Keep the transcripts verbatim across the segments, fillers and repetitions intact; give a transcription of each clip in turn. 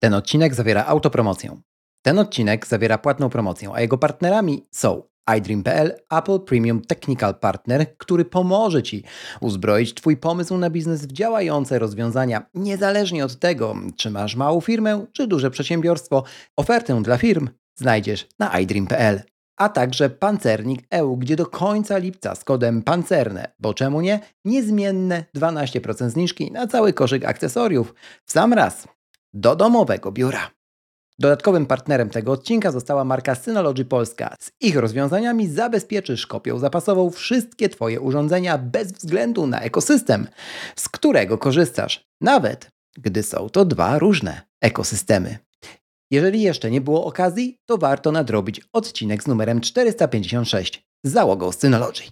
Ten odcinek zawiera autopromocję. Ten odcinek zawiera płatną promocję, a jego partnerami są iDream kropka p l, Apple Premium Technical Partner, który pomoże Ci uzbroić Twój pomysł na biznes w działające rozwiązania, niezależnie od tego, czy masz małą firmę, czy duże przedsiębiorstwo. Ofertę dla firm znajdziesz na iDream kropka p l. A także Pancernik kropka e u, gdzie do końca lipca z kodem pancerne, bo czemu nie, niezmienne dwanaście procent zniżki na cały koszyk akcesoriów w sam raz do domowego biura. Dodatkowym partnerem tego odcinka została marka Synology Polska. Z ich rozwiązaniami zabezpieczysz kopią zapasową wszystkie Twoje urządzenia bez względu na ekosystem, z którego korzystasz, nawet gdy są to dwa różne ekosystemy. Jeżeli jeszcze nie było okazji, to warto nadrobić odcinek z numerem czterysta pięćdziesiąt sześć z załogą Synology.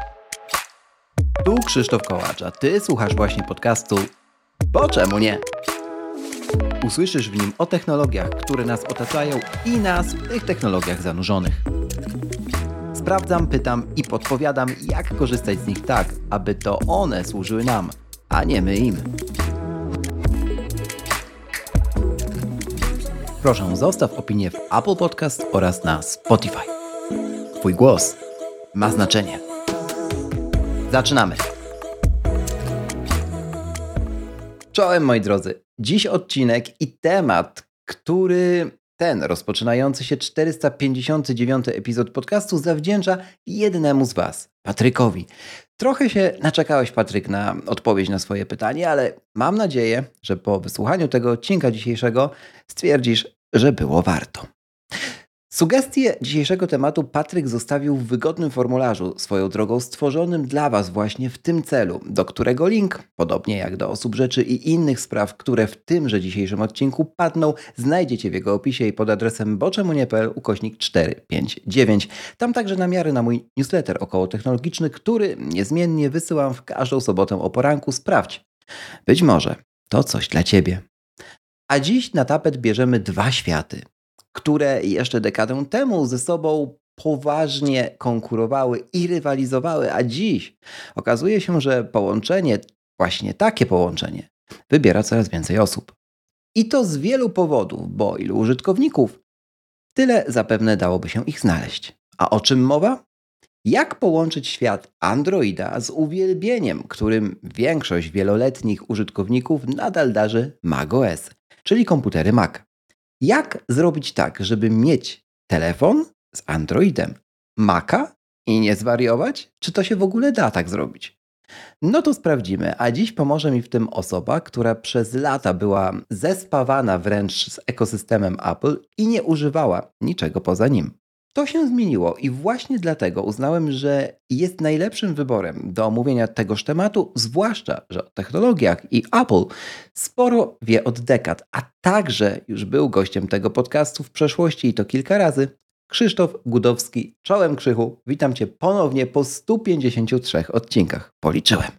Tu Krzysztof Kołacz, a Ty słuchasz właśnie podcastu Bo czemu nie? Usłyszysz w nim o technologiach, które nas otaczają i nas w tych technologiach zanurzonych. Sprawdzam, pytam i podpowiadam, jak korzystać z nich tak, aby to one służyły nam, a nie my im. Proszę, zostaw opinię w Apple Podcast oraz na Spotify. Twój głos ma znaczenie. Zaczynamy! Czołem moi drodzy, dziś odcinek i temat, który ten rozpoczynający się czterysta pięćdziesiąty dziewiąty epizod podcastu zawdzięcza jednemu z Was, Patrykowi. Trochę się naczekałeś, Patryk, na odpowiedź na swoje pytanie, ale mam nadzieję, że po wysłuchaniu tego odcinka dzisiejszego stwierdzisz, że było warto. Sugestie dzisiejszego tematu Patryk zostawił w wygodnym formularzu, swoją drogą stworzonym dla Was właśnie w tym celu, do którego link, podobnie jak do osób, rzeczy i innych spraw, które w tymże dzisiejszym odcinku padną, znajdziecie w jego opisie i pod adresem boczemunie.pl ukośnik czterysta pięćdziesiąt dziewięć. Tam także namiary na mój newsletter okołotechnologiczny, który niezmiennie wysyłam w każdą sobotę o poranku. Sprawdź. Być może to coś dla Ciebie. A dziś na tapet bierzemy dwa światy, które jeszcze dekadę temu ze sobą poważnie konkurowały i rywalizowały, a dziś okazuje się, że połączenie, właśnie takie połączenie, wybiera coraz więcej osób. I to z wielu powodów, bo ilu użytkowników, tyle zapewne dałoby się ich znaleźć. A o czym mowa? Jak połączyć świat Androida z uwielbieniem, którym większość wieloletnich użytkowników nadal darzy macOS, czyli komputery Mac. Jak zrobić tak, żeby mieć telefon z Androidem, Maca i nie zwariować? Czy to się w ogóle da tak zrobić? No to sprawdzimy, a dziś pomoże mi w tym osoba, która przez lata była zespawana wręcz z ekosystemem Apple i nie używała niczego poza nim. To się zmieniło i właśnie dlatego uznałem, że jest najlepszym wyborem do omówienia tegoż tematu, zwłaszcza, że o technologiach i Apple sporo wie od dekad, a także już był gościem tego podcastu w przeszłości i to kilka razy. Krzysztof Gudowski, czołem Krzychu, witam Cię ponownie po stu pięćdziesięciu trzech odcinkach. Policzyłem.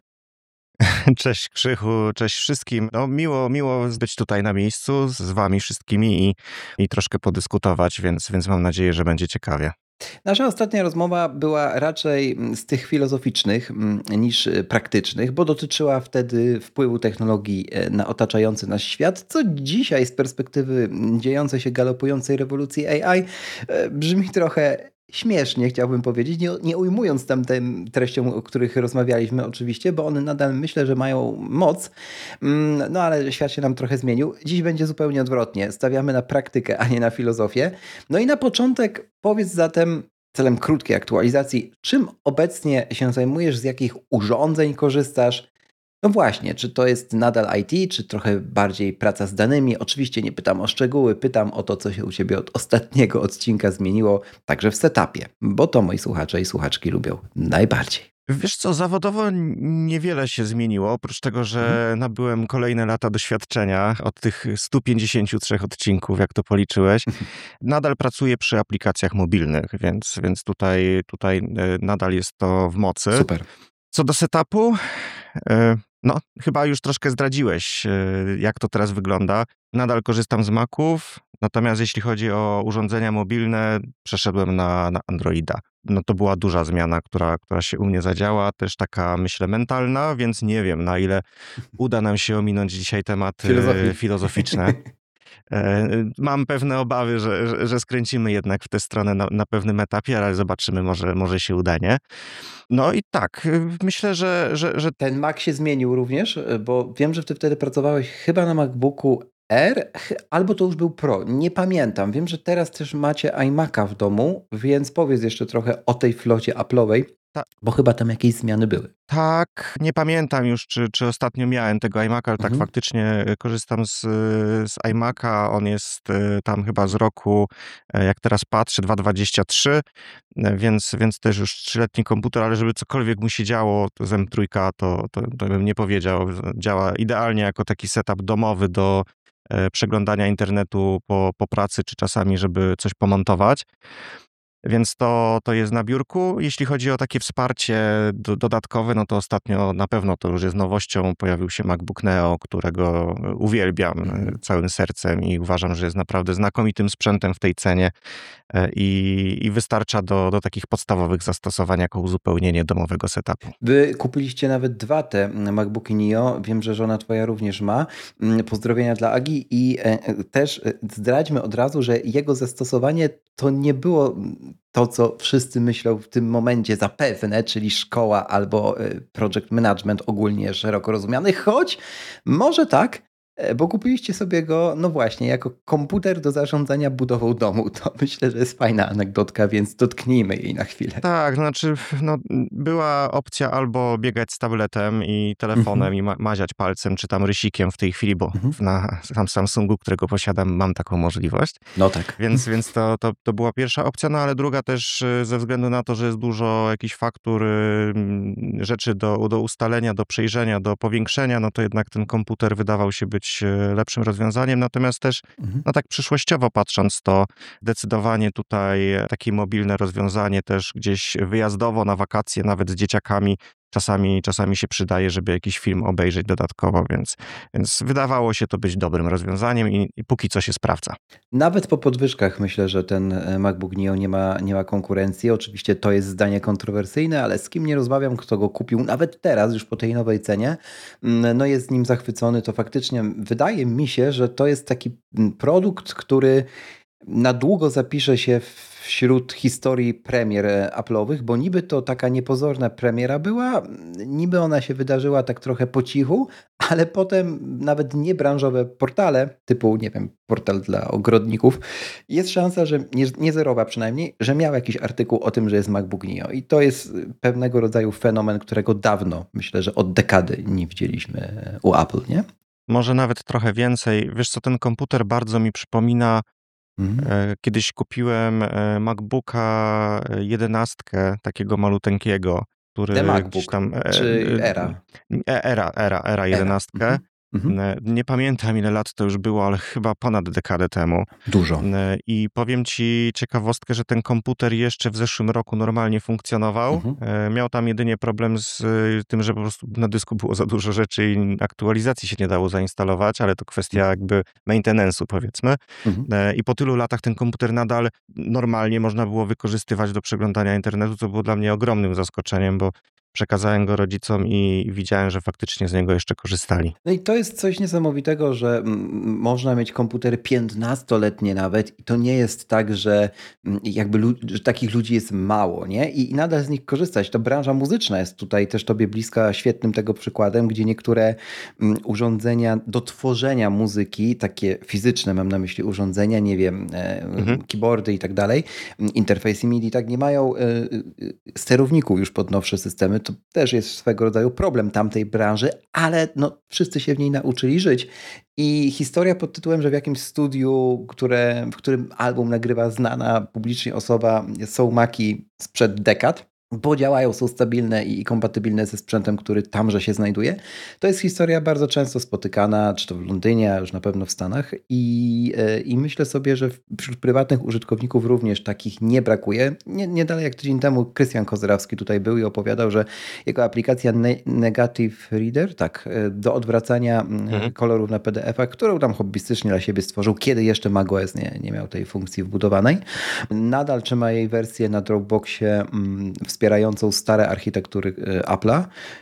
Cześć Krzychu, cześć wszystkim. No miło, miło być tutaj na miejscu z wami wszystkimi i, i troszkę podyskutować, więc, więc mam nadzieję, że będzie ciekawie. Nasza ostatnia rozmowa była raczej z tych filozoficznych niż praktycznych, bo dotyczyła wtedy wpływu technologii na otaczający nas świat, co dzisiaj z perspektywy dziejącej się galopującej rewolucji A I brzmi trochę śmiesznie, chciałbym powiedzieć, nie, nie ujmując tam tym treściom, o których rozmawialiśmy oczywiście, bo one nadal myślę, że mają moc, no ale świat się nam trochę zmienił. Dziś będzie zupełnie odwrotnie. Stawiamy na praktykę, a nie na filozofię. No i na początek powiedz zatem, celem krótkiej aktualizacji, czym obecnie się zajmujesz, z jakich urządzeń korzystasz? No właśnie, czy to jest nadal I T, czy trochę bardziej praca z danymi? Oczywiście nie pytam o szczegóły, pytam o to, co się u Ciebie od ostatniego odcinka zmieniło, także w setupie, bo to moi słuchacze i słuchaczki lubią najbardziej. Wiesz co, zawodowo niewiele się zmieniło, oprócz tego, że hmm. nabyłem kolejne lata doświadczenia od tych stu pięćdziesięciu trzech odcinków, jak to policzyłeś. Nadal pracuję przy aplikacjach mobilnych, więc, więc tutaj, tutaj nadal jest to w mocy. Super. Co do setupu, no chyba już troszkę zdradziłeś, jak to teraz wygląda. Nadal korzystam z Maców, natomiast jeśli chodzi o urządzenia mobilne, przeszedłem na, na Androida. No to była duża zmiana, która, która się u mnie zadziała, też taka, myślę, mentalna, więc nie wiem, na ile uda nam się ominąć dzisiaj tematy Filozofii. filozoficzne. E, Mam pewne obawy, że, że, że skręcimy jednak w tę stronę na, na pewnym etapie, ale zobaczymy, może, może się uda, nie? No i tak, myślę, że, że, że Ten Mac się zmienił również, bo wiem, że ty wtedy pracowałeś chyba na MacBooku Air, ch- albo to już był Pro, nie pamiętam. Wiem, że teraz też macie iMac'a w domu, więc powiedz jeszcze trochę o tej flocie Apple'owej, ta, bo chyba tam jakieś zmiany były. tak, nie pamiętam już, czy, czy ostatnio miałem tego iMac'a, ale tak Mhm. faktycznie korzystam z, z iMac'a. On jest e, tam chyba z roku, e, jak teraz patrzę, dwa tysiące dwudziesty trzeci, e, więc, więc też już trzyletni komputer, ale żeby cokolwiek mu się działo, to z M trzy, to, to, to bym nie powiedział. Działa idealnie jako taki setup domowy do e, przeglądania internetu po, po pracy, czy czasami, żeby coś pomontować. Więc to, to jest na biurku. Jeśli chodzi o takie wsparcie do, dodatkowe, no to ostatnio na pewno to już jest nowością. Pojawił się MacBook Neo, którego uwielbiam Mhm. całym sercem i uważam, że jest naprawdę znakomitym sprzętem w tej cenie i, i wystarcza do, do takich podstawowych zastosowań jako uzupełnienie domowego setupu. Wy kupiliście nawet dwa te MacBooki Neo. Wiem, że żona twoja również ma. Pozdrowienia dla Agi i e, też zdradźmy od razu, że jego zastosowanie to nie było to, co wszyscy myślą w tym momencie zapewne, czyli szkoła albo e, project management ogólnie szeroko rozumiany, choć może tak, e, bo kupiliście sobie go, no właśnie, jako komputer do zarządzania budową domu. To myślę, że jest fajna anegdotka, więc dotknijmy jej na chwilę. Tak, znaczy no, była opcja albo biegać z tabletem i telefonem Mhm. i ma- maziać palcem, czy tam rysikiem w tej chwili, bo Mhm. na sam Samsungu, którego posiadam, mam taką możliwość. No tak. Więc, więc to, to, to była pierwsza opcja, no ale druga też y, ze względu na to, że jest dużo jakichś faktur, y, mm, rzeczy do, do ustalenia, do przejrzenia, do powiększenia, no to jednak ten komputer wydawał się być y, lepszym rozwiązaniem. Natomiast też, Mhm. no tak przyszłościowo patrząc, to zdecydowanie tutaj takie mobilne rozwiązanie też gdzieś wyjazdowo na wakacje, nawet z dzieciakami, czasami, czasami się przydaje, żeby jakiś film obejrzeć dodatkowo, więc, więc wydawało się to być dobrym rozwiązaniem i, i póki co się sprawdza. Nawet po podwyżkach myślę, że ten e, MacBook Neo nie ma, nie ma konkurencji. Oczywiście to jest zdanie kontrowersyjne, ale z kim nie rozmawiam, kto go kupił, nawet teraz, już po tej nowej cenie, mm, no jest nim zachwycony, to faktycznie wydaje mi się, że to jest taki mm, produkt, który na długo zapisze się wśród historii premier e, Apple'owych, bo niby to taka niepozorna premiera była, niby ona się wydarzyła tak trochę po cichu, ale potem nawet niebranżowe portale, typu, nie wiem, portal dla ogrodników, jest szansa, że nie, nie zerowa przynajmniej, że miał jakiś artykuł o tym, że jest MacBook Neo. I to jest pewnego rodzaju fenomen, którego dawno, myślę, że od dekady nie widzieliśmy u Apple, nie? Może nawet trochę więcej. Wiesz co, ten komputer bardzo mi przypomina, Mhm. e, kiedyś kupiłem e, MacBooka jedenastkę, takiego maluteńkiego, The który gdzieś MacBook, tam... e, czy e, Era? e, Era, era, era Era. jedenastkę. Mhm. Mhm. E, Nie pamiętam ile lat to już było, ale chyba ponad dekadę temu. Dużo. E, I powiem ci ciekawostkę, że ten komputer jeszcze w zeszłym roku normalnie funkcjonował. Mhm. E, Miał tam jedynie problem z y, tym, że po prostu na dysku było za dużo rzeczy i aktualizacji się nie dało zainstalować, ale to kwestia jakby maintenance'u, powiedzmy. Mhm. E, I po tylu latach ten komputer nadal normalnie można było wykorzystywać do przeglądania internetu, co było dla mnie ogromnym zaskoczeniem, bo przekazałem go rodzicom i widziałem, że faktycznie z niego jeszcze korzystali. No i to jest coś niesamowitego, że mm, można mieć komputery piętnastoletnie nawet i to nie jest tak, że mm, jakby lu- że takich ludzi jest mało, nie? I, I nadal z nich korzystać. To branża muzyczna jest tutaj też tobie bliska świetnym tego przykładem, gdzie niektóre mm, urządzenia do tworzenia muzyki, takie fizyczne mam na myśli urządzenia, nie wiem, e, Mhm. keyboardy i tak dalej, mm, interfejsy MIDI, tak nie mają e, e, sterowników już pod nowsze systemy. To też jest swego rodzaju problem tamtej branży, ale no, wszyscy się w niej nauczyli żyć. I historia pod tytułem, że w jakimś studiu, które, w którym album nagrywa znana publicznie osoba, są Maci sprzed dekad, bo działają, są stabilne i kompatybilne ze sprzętem, który tamże się znajduje. To jest historia bardzo często spotykana, czy to w Londynie, a już na pewno w Stanach. I, e, i myślę sobie, że wśród prywatnych użytkowników również takich nie brakuje. Nie, nie dalej jak tydzień temu Krystian Kozrawski tutaj był i opowiadał, że jego aplikacja ne- Negative Reader, tak, e, do odwracania mm, Mhm. kolorów na P D F-ach, którą tam hobbystycznie dla siebie stworzył, kiedy jeszcze macOS nie, nie miał tej funkcji wbudowanej. Nadal trzyma jej wersję na Dropboxie mm, wspierającą stare architektury y, Apple'a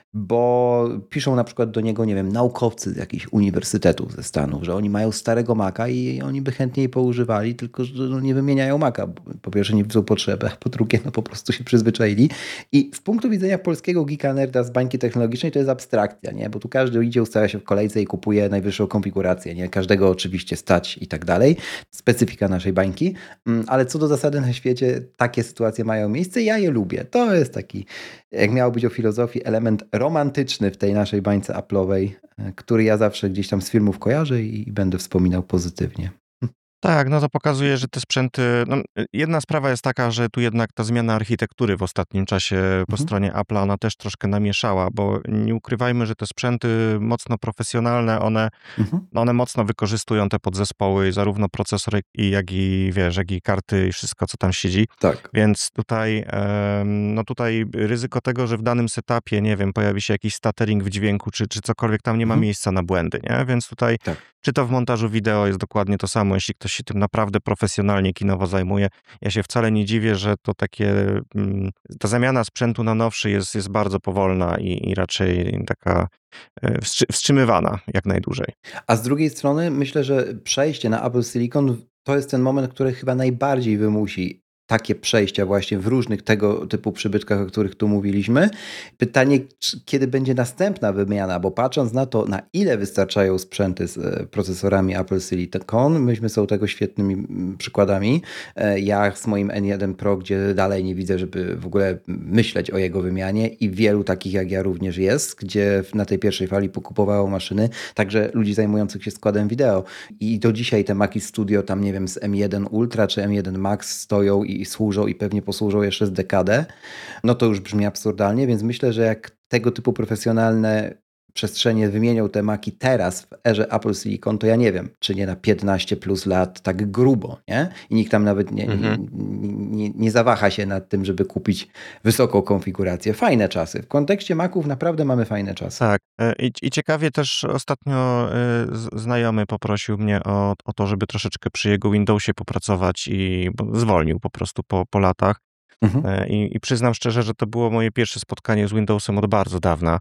bo piszą na przykład do niego, nie wiem, naukowcy z jakichś uniwersytetów ze Stanów, że oni mają starego Maca i oni by chętniej poużywali, tylko że no nie wymieniają Maca. Po pierwsze nie widzą potrzeby, a po drugie no po prostu się przyzwyczaili. I z punktu widzenia polskiego geeka nerda z bańki technologicznej to jest abstrakcja, nie? Bo tu każdy idzie, ustawia się w kolejce i kupuje najwyższą konfigurację, nie? Każdego oczywiście stać i tak dalej. Specyfika naszej bańki. Ale co do zasady na świecie takie sytuacje mają miejsce. Ja je lubię. To jest taki, jak miało być o filozofii, element romantyczny w tej naszej bańce Apple'owej, który ja zawsze gdzieś tam z filmów kojarzę i będę wspominał pozytywnie. Tak, no to pokazuje, że te sprzęty. No, jedna sprawa jest taka, że tu jednak ta zmiana architektury w ostatnim czasie po Mhm. stronie Apple'a, ona też troszkę namieszała, bo nie ukrywajmy, że te sprzęty mocno profesjonalne, one, Mhm. one mocno wykorzystują te podzespoły, zarówno procesor, i jak i wiesz, jak i karty i wszystko, co tam siedzi. Tak. Więc tutaj, em, no tutaj ryzyko tego, że w danym setupie, nie wiem, pojawi się jakiś stuttering w dźwięku, czy, czy cokolwiek, tam nie ma Mhm. miejsca na błędy, nie? Więc tutaj, Tak. czy to w montażu wideo jest dokładnie to samo, jeśli ktoś się tym naprawdę profesjonalnie, kinowo zajmuje. Ja się wcale nie dziwię, że to takie, mm, ta zamiana sprzętu na nowszy jest, jest bardzo powolna i, i raczej taka e, wstrzy, wstrzymywana jak najdłużej. A z drugiej strony myślę, że przejście na Apple Silicon to jest ten moment, który chyba najbardziej wymusi takie przejścia właśnie w różnych tego typu przybytkach, o których tu mówiliśmy. Pytanie, czy- kiedy będzie następna wymiana, bo patrząc na to, na ile wystarczają sprzęty z e, procesorami Apple Silicon, myśmy są tego świetnymi mm, przykładami. E, Ja z moim N jeden Pro, gdzie dalej nie widzę, żeby w ogóle myśleć o jego wymianie i wielu takich jak ja również jest, gdzie na tej pierwszej fali pokupowało maszyny, także ludzi zajmujących się składem wideo. I do dzisiaj te Maci Studio tam, nie wiem, z M jeden Ultra czy M jeden Max stoją i służą i pewnie posłużą jeszcze z dekadę. No to już brzmi absurdalnie, więc myślę, że jak tego typu profesjonalne przestrzenie wymienią te Maci teraz w erze Apple Silicon, to ja nie wiem, czy nie na piętnaście plus lat tak grubo, nie? I nikt tam nawet nie, nie, Mhm. nie, nie zawaha się nad tym, żeby kupić wysoką konfigurację. Fajne czasy. W kontekście Maców naprawdę mamy fajne czasy. Tak. E, I, I ciekawie też ostatnio e, z- znajomy poprosił mnie o, o to, żeby troszeczkę przy jego Windowsie popracować i bo zwolnił po prostu po, po latach. Mhm. E, I, I przyznam szczerze, że to było moje pierwsze spotkanie z Windowsem od bardzo dawna.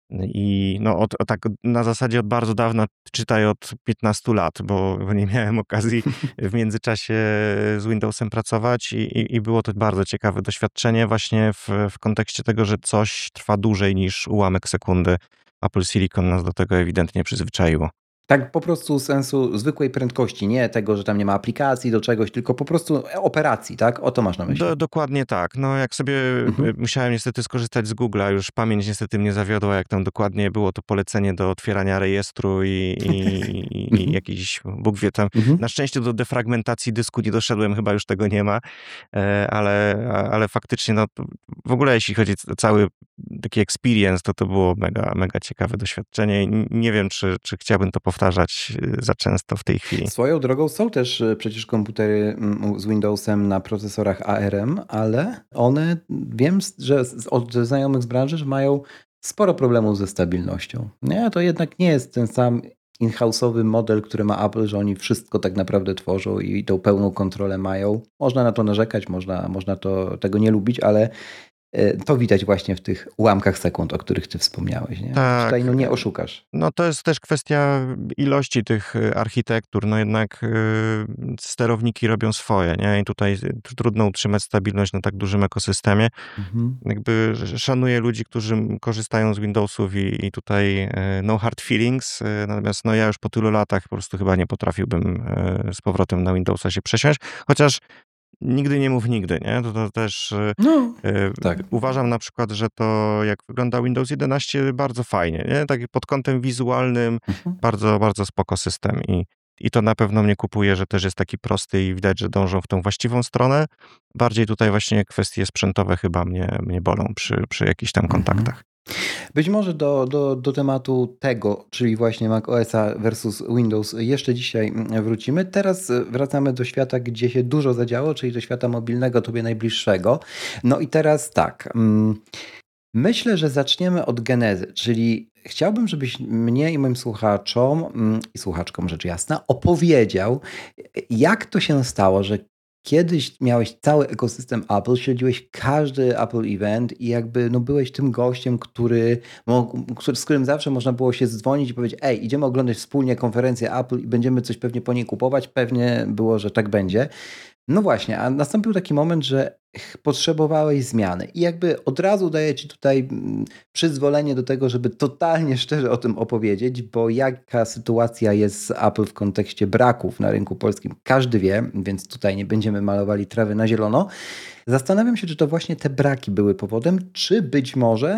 I no od, o tak na zasadzie od bardzo dawna, czytaj od piętnastu lat, bo, bo nie miałem okazji w międzyczasie z Windowsem pracować i, i, i było to bardzo ciekawe doświadczenie właśnie w, w kontekście tego, że coś trwa dłużej niż ułamek sekundy. Apple Silicon nas do tego ewidentnie przyzwyczaiło. Tak po prostu sensu zwykłej prędkości, nie tego, że tam nie ma aplikacji do czegoś, tylko po prostu operacji, tak? O to masz na myśli. Do, dokładnie tak. No jak sobie Mhm. y, musiałem niestety skorzystać z Google'a, już pamięć niestety mnie zawiodła, jak tam dokładnie było to polecenie do otwierania rejestru i, i, i, i Mhm. jakiś, Bóg wie tam. Mhm. Na szczęście do defragmentacji dysku nie doszedłem, chyba już tego nie ma, e, ale, a- ale faktycznie no, to w ogóle jeśli chodzi o cały taki experience, to to było mega, mega ciekawe doświadczenie. I nie wiem, czy, czy chciałbym to powtarzać y, za często w tej chwili. Swoją drogą są też e, przecież komputery mm, z Windowsem na procesorach A R M, ale one wiem, z- że z- od znajomych z branży, że mają sporo problemów ze stabilnością. Nie, to jednak nie jest ten sam in-house'owy model, który ma Apple, że oni wszystko tak naprawdę tworzą i tą pełną kontrolę mają. Można na to narzekać, można, można to, tego nie lubić, ale e, to widać właśnie w tych ułamkach sekund, o których ty wspomniałeś. Nie? Tak. Tutaj no nie oszukasz. No to jest też kwestia ilości tych y, architektur. No jednak y, sterowniki robią swoje, nie? I tutaj y, trudno utrzymać stabilność na tak dużym ekosystemie. Mhm. Jakby sz- szanuję ludzi, którzy korzystają z Windowsów i, i tutaj y, no hard feelings. y, Natomiast no ja już po tylu latach po prostu chyba nie potrafiłbym y, z powrotem na Windowsa się przesiąść. Chociaż nigdy nie mów nigdy, nie? To, to też y, No, y, tak. uważam na przykład, że to jak wygląda Windows jedenaście bardzo fajnie, nie? Tak pod kątem wizualnym Mhm. bardzo, bardzo spoko system i, i to na pewno mnie kupuje, że też jest taki prosty i widać, że dążą w tą właściwą stronę. Bardziej tutaj właśnie kwestie sprzętowe chyba mnie, mnie bolą przy, przy jakichś tam Mhm. kontaktach. Być może do, do, do tematu tego, czyli właśnie macOSa versus Windows jeszcze dzisiaj mm, wrócimy. Teraz e, wracamy do świata, gdzie się dużo zadziało, czyli do świata mobilnego, tobie najbliższego. No i teraz tak. mm, Myślę, że zaczniemy od genezy, czyli chciałbym, żebyś mnie i moim słuchaczom mm, i słuchaczkom rzecz jasna opowiedział, jak to się stało, że kiedyś miałeś cały ekosystem Apple, śledziłeś każdy Apple event i jakby no byłeś tym gościem, który, który, z którym zawsze można było się zdzwonić i powiedzieć: ej, idziemy oglądać wspólnie konferencję Apple i będziemy coś pewnie po niej kupować. Pewnie było, że tak będzie. No właśnie, a nastąpił taki moment, że potrzebowałeś zmiany i jakby od razu daję Ci tutaj przyzwolenie do tego, żeby totalnie szczerze o tym opowiedzieć, bo jaka sytuacja jest z Apple w kontekście braków na rynku polskim, każdy wie, więc tutaj nie będziemy malowali trawy na zielono. Zastanawiam się, czy to właśnie te braki były powodem, czy być może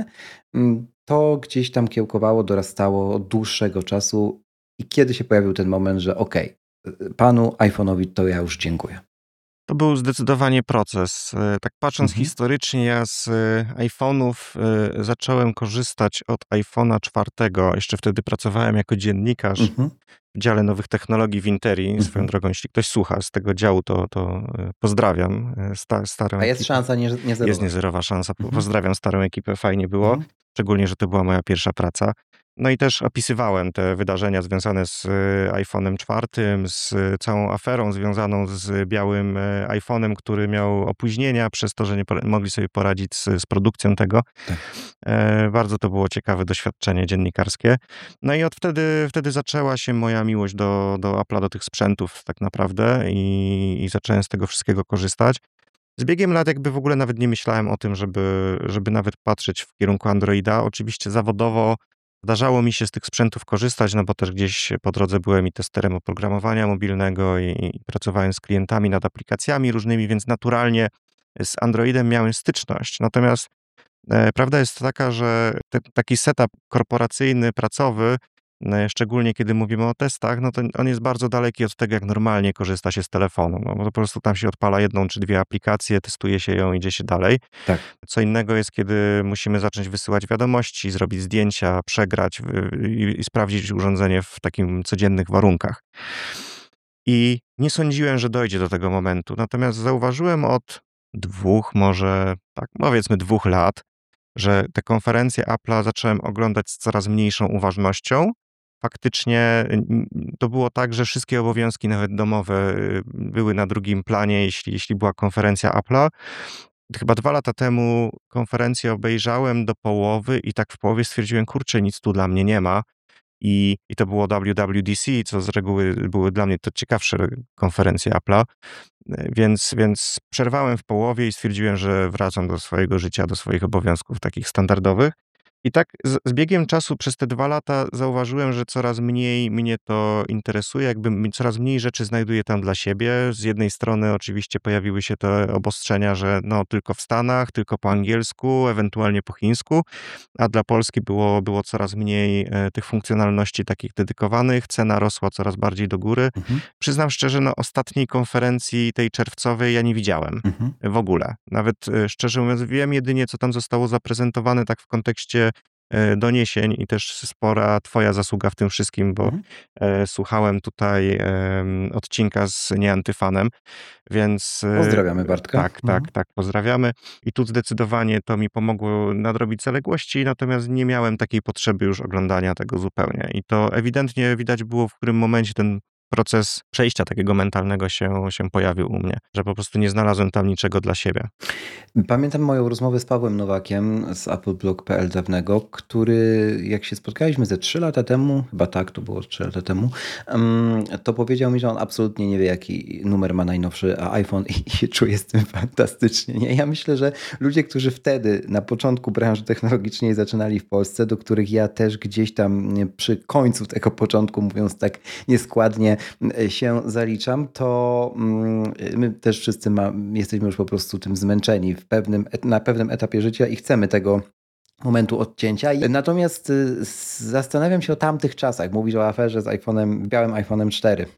to gdzieś tam kiełkowało, dorastało od dłuższego czasu i kiedy się pojawił ten moment, że okej, okay, panu iPhone'owi to ja już dziękuję. To był zdecydowanie proces. Tak patrząc mhm. historycznie, ja z iPhone'ów zacząłem korzystać od iPhone'a czwartego. Jeszcze wtedy pracowałem jako dziennikarz mhm. w dziale nowych technologii w Interi. Mhm. Swoją drogą, jeśli ktoś słucha z tego działu, to, to pozdrawiam sta, starą A jest ekipę. szansa nie, niezerowa. Jest niezerowa szansa. Mhm. Pozdrawiam starą ekipę, fajnie było. Mhm. Szczególnie, że to była moja pierwsza praca. No i też opisywałem te wydarzenia związane z iPhone'em czwartym, z całą aferą związaną z białym iPhone'em, który miał opóźnienia przez to, że nie mogli sobie poradzić z, z produkcją tego. Tak. E, bardzo to było ciekawe doświadczenie dziennikarskie. No i od wtedy, wtedy zaczęła się moja miłość do, do Apple'a, do tych sprzętów tak naprawdę i, i zacząłem z tego wszystkiego korzystać. Z biegiem lat jakby w ogóle nawet nie myślałem o tym, żeby, żeby nawet patrzeć w kierunku Androida. Oczywiście zawodowo zdarzało mi się z tych sprzętów korzystać, no bo też gdzieś po drodze byłem i testerem oprogramowania mobilnego i, i pracowałem z klientami nad aplikacjami różnymi, więc naturalnie z Androidem miałem styczność. Natomiast e, prawda jest taka, że te, taki setup korporacyjny, pracowy, e, szczególnie kiedy mówimy o testach, no to on jest bardzo daleki od tego, jak normalnie korzysta się z telefonu. No bo po prostu tam się odpala jedną czy dwie aplikacje, testuje się ją, idzie się dalej. Tak. Co innego jest, kiedy musimy zacząć wysyłać wiadomości, zrobić zdjęcia, przegrać i, i sprawdzić urządzenie w takim codziennych warunkach. I nie sądziłem, że dojdzie do tego momentu. Natomiast zauważyłem od dwóch, może tak powiedzmy dwóch lat, że te konferencje Apple'a zacząłem oglądać z coraz mniejszą uważnością. Faktycznie to było tak, że wszystkie obowiązki, nawet domowe, były na drugim planie, jeśli, jeśli była konferencja Apple'a. Chyba dwa lata temu konferencję obejrzałem do połowy i tak w połowie stwierdziłem, kurczę, nic tu dla mnie nie ma. I, i to było W W D C, co z reguły były dla mnie to ciekawsze konferencje Apple'a. Więc, więc przerwałem w połowie i stwierdziłem, że wracam do swojego życia, do swoich obowiązków takich standardowych. I tak z, z biegiem czasu przez te dwa lata zauważyłem, że coraz mniej mnie to interesuje, jakby coraz mniej rzeczy znajduję tam dla siebie. Z jednej strony oczywiście pojawiły się te obostrzenia, że no tylko w Stanach, tylko po angielsku, ewentualnie po chińsku, a dla Polski było, było coraz mniej e, tych funkcjonalności takich dedykowanych, cena rosła coraz bardziej do góry. Mhm. Przyznam szczerze, no ostatniej konferencji tej czerwcowej ja nie widziałem mhm. w ogóle. Nawet e, szczerze mówiąc wiem jedynie, co tam zostało zaprezentowane tak w kontekście doniesień i też spora twoja zasługa w tym wszystkim, bo mhm. e, słuchałem tutaj e, odcinka z Nieantyfanem, więc... Pozdrawiamy Bartka. Tak, mhm. tak, tak, pozdrawiamy. I tu zdecydowanie to mi pomogło nadrobić zaległości, natomiast nie miałem takiej potrzeby już oglądania tego zupełnie. I to ewidentnie widać było, w którym momencie ten proces przejścia takiego mentalnego się, się pojawił u mnie, że po prostu nie znalazłem tam niczego dla siebie. Pamiętam moją rozmowę z Pawłem Nowakiem z appleblog kropka p l dawnego, który jak się spotkaliśmy ze trzy lata temu, chyba tak, to było trzy lata temu, to powiedział mi, że on absolutnie nie wie, jaki numer ma najnowszy iPhone i się czuje z tym fantastycznie. Nie? Ja myślę, że ludzie, którzy wtedy na początku branży technologicznej zaczynali w Polsce, do których ja też gdzieś tam przy końcu tego początku, mówiąc tak nieskładnie, się zaliczam, to my też wszyscy ma, jesteśmy już po prostu tym zmęczeni w pewnym, na pewnym etapie życia i chcemy tego momentu odcięcia. Natomiast zastanawiam się o tamtych czasach. Mówisz o aferze z iPhone'em, białym iPhone'em cztery.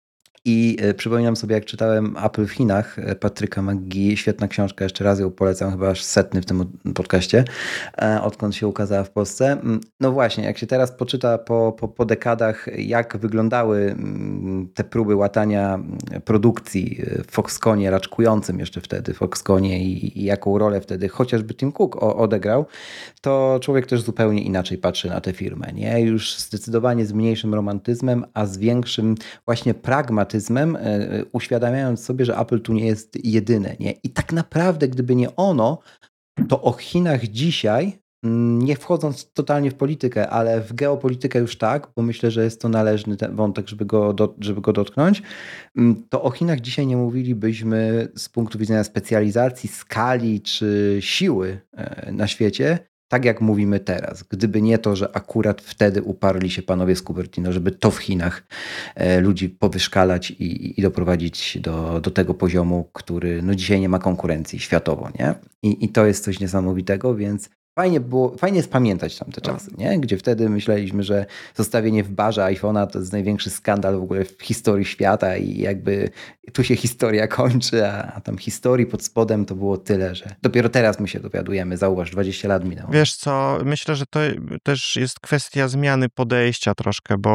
I przypominam sobie, jak czytałem Apple w Chinach Patryka McGee, świetna książka, jeszcze raz ją polecam, chyba aż setny w tym podcaście, odkąd się ukazała w Polsce. No właśnie, jak się teraz poczyta po, po, po dekadach, jak wyglądały te próby łatania produkcji w Foxconnie, raczkującym jeszcze wtedy Foxconnie i, i jaką rolę wtedy chociażby Tim Cook odegrał, to człowiek też zupełnie inaczej patrzy na tę firmę. Nie? Już zdecydowanie z mniejszym romantyzmem, a z większym właśnie pragmatyzmem, pragmatyzmem, e, uświadamiając sobie, że Apple tu nie jest jedyne. Nie? I tak naprawdę, gdyby nie ono, to o Chinach dzisiaj, nie wchodząc totalnie w politykę, ale w geopolitykę już tak, bo myślę, że jest to należny ten wątek, żeby go, do, żeby go dotknąć, to o Chinach dzisiaj nie mówilibyśmy z punktu widzenia specjalizacji, skali czy siły na świecie, tak jak mówimy teraz. Gdyby nie to, że akurat wtedy uparli się panowie z Cupertino, żeby to w Chinach ludzi powyszkalać i, i doprowadzić do, do tego poziomu, który no dzisiaj nie ma konkurencji światowo, nie? I, i to jest coś niesamowitego, więc fajnie było, fajnie jest pamiętać tamte czasy, nie? Gdzie wtedy myśleliśmy, że zostawienie w barze iPhone'a to jest największy skandal w ogóle w historii świata i jakby tu się historia kończy, a, a tam historii pod spodem to było tyle, że dopiero teraz my się dowiadujemy, zauważ, dwadzieścia lat minęło. Wiesz co, myślę, że to też jest kwestia zmiany podejścia troszkę, bo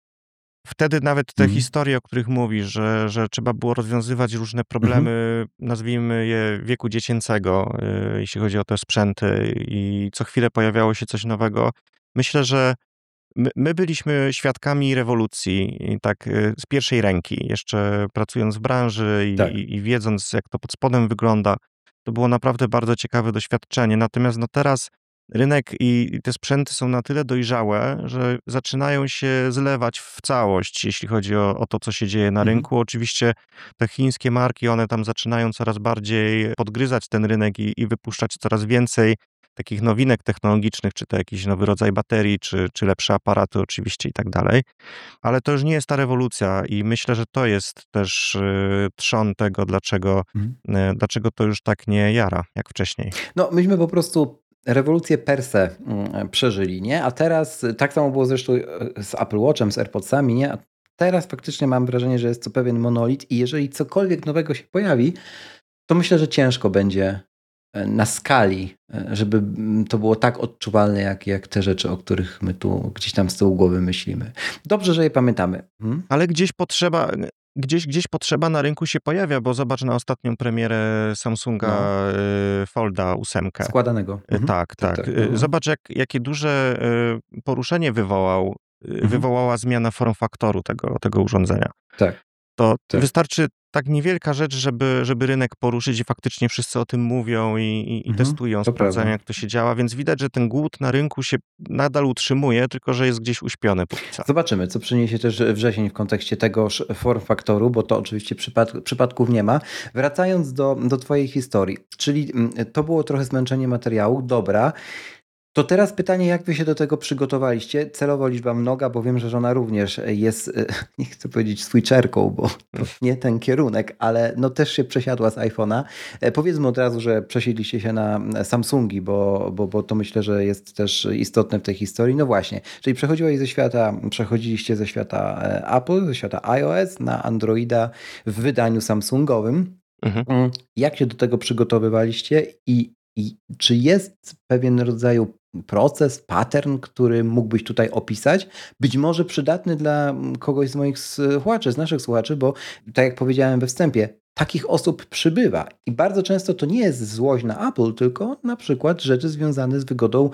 wtedy nawet te Mhm. historie, o których mówisz, że, że trzeba było rozwiązywać różne problemy, nazwijmy je wieku dziecięcego, y, jeśli chodzi o te sprzęty i co chwilę pojawiało się coś nowego. Myślę, że my, my byliśmy świadkami rewolucji i tak y, z pierwszej ręki, jeszcze pracując w branży i, Tak. i, i wiedząc, jak to pod spodem wygląda. To było naprawdę bardzo ciekawe doświadczenie. Natomiast no teraz rynek i te sprzęty są na tyle dojrzałe, że zaczynają się zlewać w całość, jeśli chodzi o, o to, co się dzieje na Mhm. rynku. Oczywiście te chińskie marki, one tam zaczynają coraz bardziej podgryzać ten rynek i, i wypuszczać coraz więcej takich nowinek technologicznych, czy to jakiś nowy rodzaj baterii, czy, czy lepsze aparaty oczywiście i tak dalej. Ale to już nie jest ta rewolucja i myślę, że to jest też y, trzon tego, dlaczego, Mhm. y, dlaczego to już tak nie jara, jak wcześniej. No myśmy po prostu rewolucję per se mm, przeżyli, nie? A teraz, tak samo było zresztą e, z Apple Watchem, z AirPodsami, nie? A teraz faktycznie mam wrażenie, że jest to pewien monolit i jeżeli cokolwiek nowego się pojawi, to myślę, że ciężko będzie e, na skali, e, żeby mm, to było tak odczuwalne, jak, jak te rzeczy, o których my tu gdzieś tam z tyłu głowy myślimy. Dobrze, że je pamiętamy. Hmm? Ale gdzieś potrzeba, gdzieś, gdzieś potrzeba na rynku się pojawia, bo zobacz na ostatnią premierę Samsunga No. y, Folda osiem. Składanego. Y, Mhm. Tak, tak. tak. Y, No. Zobacz, jak, jakie duże y, poruszenie wywołał, y, Mhm. wywołała zmiana form faktoru tego, tego urządzenia. Tak. To Tak. wystarczy tak niewielka rzecz, żeby, żeby rynek poruszyć i faktycznie wszyscy o tym mówią i, i, i Mhm. testują, To sprawdzają, prawda. jak to się działa, więc widać, że ten głód na rynku się nadal utrzymuje, tylko że jest gdzieś uśpiony póki co. Zobaczymy, co przyniesie też wrzesień w kontekście tegoż form faktoru, bo to oczywiście przypad przypadków nie ma. Wracając do, do twojej historii, czyli mm, to było trochę zmęczenie materiału, dobra. To teraz pytanie, jak wy się do tego przygotowaliście? Celowo liczba mnoga, bo wiem, że żona również jest, e, nie chcę powiedzieć switcherką, bo to nie ten kierunek, ale no też się przesiadła z iPhone'a. E, Powiedzmy od razu, że przesiedliście się na Samsungi, bo, bo, bo to myślę, że jest też istotne w tej historii. No właśnie, czyli przechodziłeś ze świata, przechodziliście ze świata e, Apple, ze świata iOS na Androida w wydaniu samsungowym. Mhm. Mm, Jak się do tego przygotowywaliście i, i czy jest pewien rodzaj proces, pattern, który mógłbyś tutaj opisać? Być może przydatny dla kogoś z moich słuchaczy, z naszych słuchaczy, bo tak jak powiedziałem we wstępie, takich osób przybywa i bardzo często to nie jest złość na Apple, tylko na przykład rzeczy związane z wygodą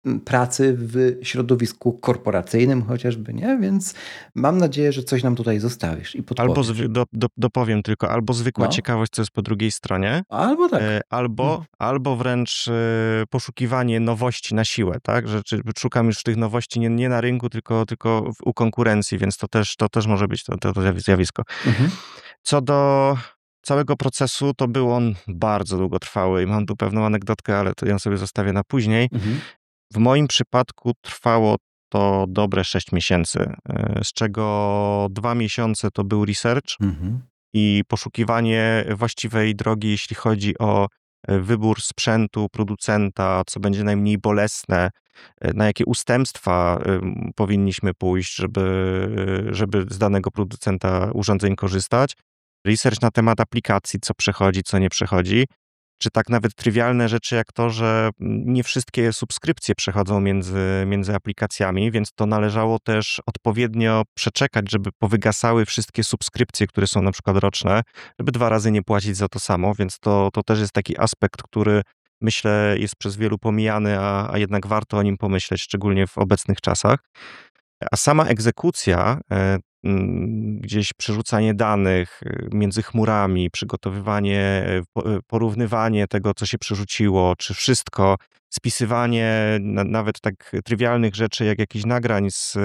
pracy w środowisku korporacyjnym chociażby, nie? Więc mam nadzieję, że coś nam tutaj zostawisz i podpowiesz. Albo zwy, do, do, dopowiem tylko, albo zwykła No. ciekawość, co jest po drugiej stronie, Albo tak. e, albo, Hmm. albo wręcz e, poszukiwanie nowości na siłę, tak? Że czy, szukam już tych nowości nie, nie na rynku, tylko, tylko w, u konkurencji, więc to też, to też może być to, to, to zjawisko. Mhm. Co do całego procesu, to był on bardzo długotrwały i mam tu pewną anegdotkę, ale to ją sobie zostawię na później. Mhm. W moim przypadku trwało to dobre sześć miesięcy, e, z czego dwa miesiące to był research Mhm. i poszukiwanie właściwej drogi, jeśli chodzi o e, wybór sprzętu, producenta, co będzie najmniej bolesne, e, na jakie ustępstwa e, m, powinniśmy pójść, żeby, żeby z danego producenta urządzeń korzystać. Research na temat aplikacji, co przechodzi, co nie przechodzi. Czy tak nawet trywialne rzeczy jak to, że nie wszystkie subskrypcje przechodzą między, między aplikacjami, więc to należało też odpowiednio przeczekać, żeby powygasały wszystkie subskrypcje, które są na przykład roczne, żeby dwa razy nie płacić za to samo, więc to, to też jest taki aspekt, który myślę jest przez wielu pomijany, a, a jednak warto o nim pomyśleć, szczególnie w obecnych czasach. A sama egzekucja, mm, gdzieś przerzucanie danych y, między chmurami, przygotowywanie, y, po- y, porównywanie tego, co się przerzuciło, czy wszystko, spisywanie na, nawet tak trywialnych rzeczy, jak jakichś nagrań z, y,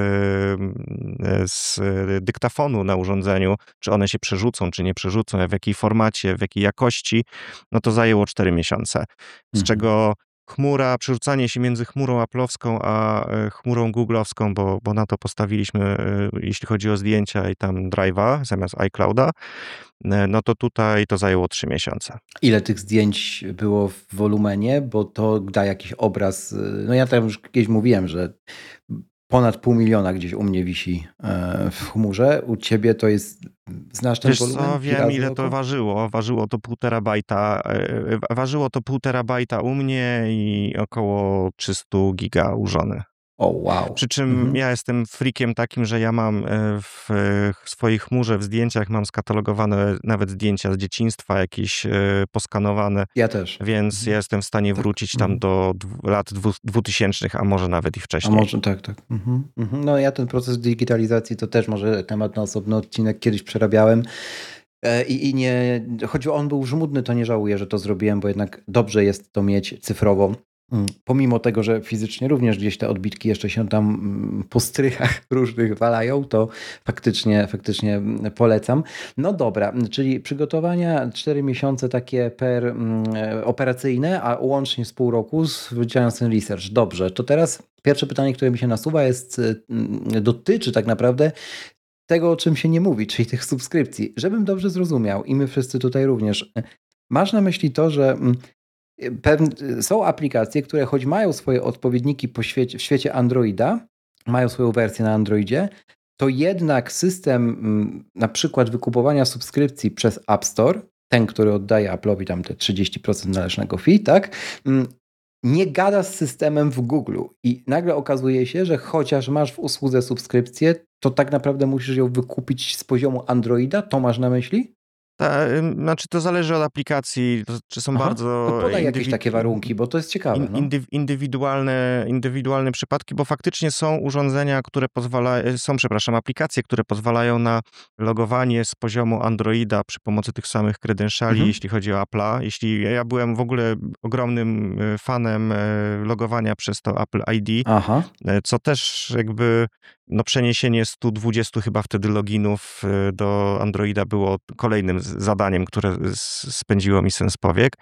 y, z dyktafonu na urządzeniu, czy one się przerzucą, czy nie przerzucą, w jakiej formacie, w jakiej jakości, no to zajęło cztery miesiące. Z Mhm. czego chmura, przerzucanie się między chmurą Apple'owską a e, chmurą Google'owską, bo, bo na to postawiliśmy, e, jeśli chodzi o zdjęcia i tam Drive'a zamiast iClouda, e, no to tutaj to zajęło trzy miesiące. Ile tych zdjęć było w wolumenie, bo to da jakiś obraz. y, No ja tam już kiedyś mówiłem, że ponad pół miliona gdzieś u mnie wisi e, w chmurze. U ciebie to jest, znasz ten Wiesz wolumen? co, Pi wiem razy ile to oko? ważyło. Ważyło to pół terabajta. e, Ważyło to pół terabajta u mnie i około trzysta giga u żony. O, wow. Przy czym Mhm. ja jestem freakiem takim, że ja mam e, w w swojej chmurze, w zdjęciach mam skatalogowane nawet zdjęcia z dzieciństwa, jakieś e, poskanowane, Ja też. więc Mhm. ja jestem w stanie Tak. wrócić tam Mhm. do dwu- lat dwu- dwutysięcznych, a może nawet i A wcześniej. może tak, tak. Mhm. Mhm. No ja ten proces digitalizacji to też może temat na osobny odcinek kiedyś przerabiałem. E, I, I nie, choć on był żmudny, to nie żałuję, że to zrobiłem, bo jednak dobrze jest to mieć cyfrowo. Mm, Pomimo tego, że fizycznie również gdzieś te odbitki jeszcze się tam mm, po strychach różnych walają, to faktycznie, faktycznie mm, polecam. No dobra, czyli przygotowania cztery miesiące takie per mm, e, operacyjne, a łącznie z pół roku z wydziałem ten research. Dobrze, to teraz pierwsze pytanie, które mi się nasuwa jest, y, mm, dotyczy tak naprawdę tego, o czym się nie mówi, czyli tych subskrypcji. Żebym dobrze zrozumiał i my wszyscy tutaj również. Masz na myśli to, że mm, pewne, są aplikacje, które choć mają swoje odpowiedniki po świecie, w świecie Androida, mają swoją wersję na Androidzie, to jednak system mm, na przykład wykupowania subskrypcji przez App Store, ten, który oddaje Apple'owi tam te trzydzieści procent należnego fee, tak, mm, nie gada z systemem w Google i nagle okazuje się, że chociaż masz w usłudze subskrypcję, to tak naprawdę musisz ją wykupić z poziomu Androida? To masz na myśli? Ta, ym, znaczy to zależy od aplikacji, to, czy są Aha, to bardzo podaj jakieś takie indywid- warunki, bo to jest ciekawe, in, no. indyw- indywidualne, indywidualne przypadki, bo faktycznie są urządzenia, które pozwalają, są, przepraszam, aplikacje, które pozwalają na logowanie z poziomu Androida przy pomocy tych samych kredenszali, Mhm. jeśli chodzi o Apple'a. Jeśli ja byłem w ogóle ogromnym e, fanem e, logowania przez to Apple I D, Aha, e, co też jakby no przeniesienie stu dwudziestu chyba wtedy loginów e, do Androida było kolejnym z- zadaniem, które s- spędziło mi sen z powiek.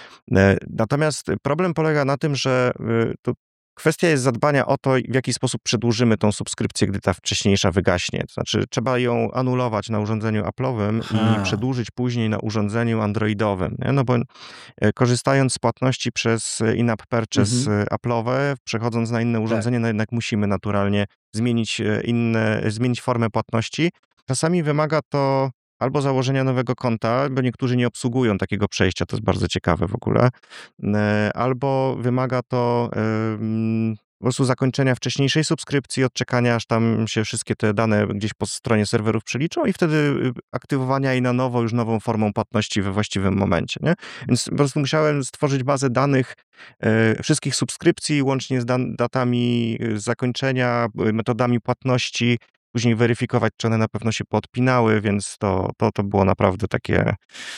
E, Natomiast problem polega na tym, że y, to kwestia jest zadbania o to, w jaki sposób przedłużymy tą subskrypcję, gdy ta wcześniejsza wygaśnie. To znaczy, trzeba ją anulować na urządzeniu Apple'owym i aha. przedłużyć później na urządzeniu Androidowym. Nie? No bo e, korzystając z płatności przez e, in-app purchase Mhm. e, Apple'owe, przechodząc na inne Tak. urządzenie, no jednak musimy naturalnie zmienić e, inne, zmienić formę płatności. Czasami wymaga to albo założenia nowego konta, bo niektórzy nie obsługują takiego przejścia, to jest bardzo ciekawe w ogóle, e, albo wymaga to em, po prostu zakończenia wcześniejszej subskrypcji, odczekania, aż tam się wszystkie te dane gdzieś po stronie serwerów przeliczą i wtedy y, aktywowania jej na nowo, już nową formą płatności we właściwym momencie, nie? Więc po prostu musiałem stworzyć bazę danych e, wszystkich subskrypcji, łącznie z dan- datami y, zakończenia, y, metodami płatności, później weryfikować, czy one na pewno się poodpinały, więc to, to, to było naprawdę takie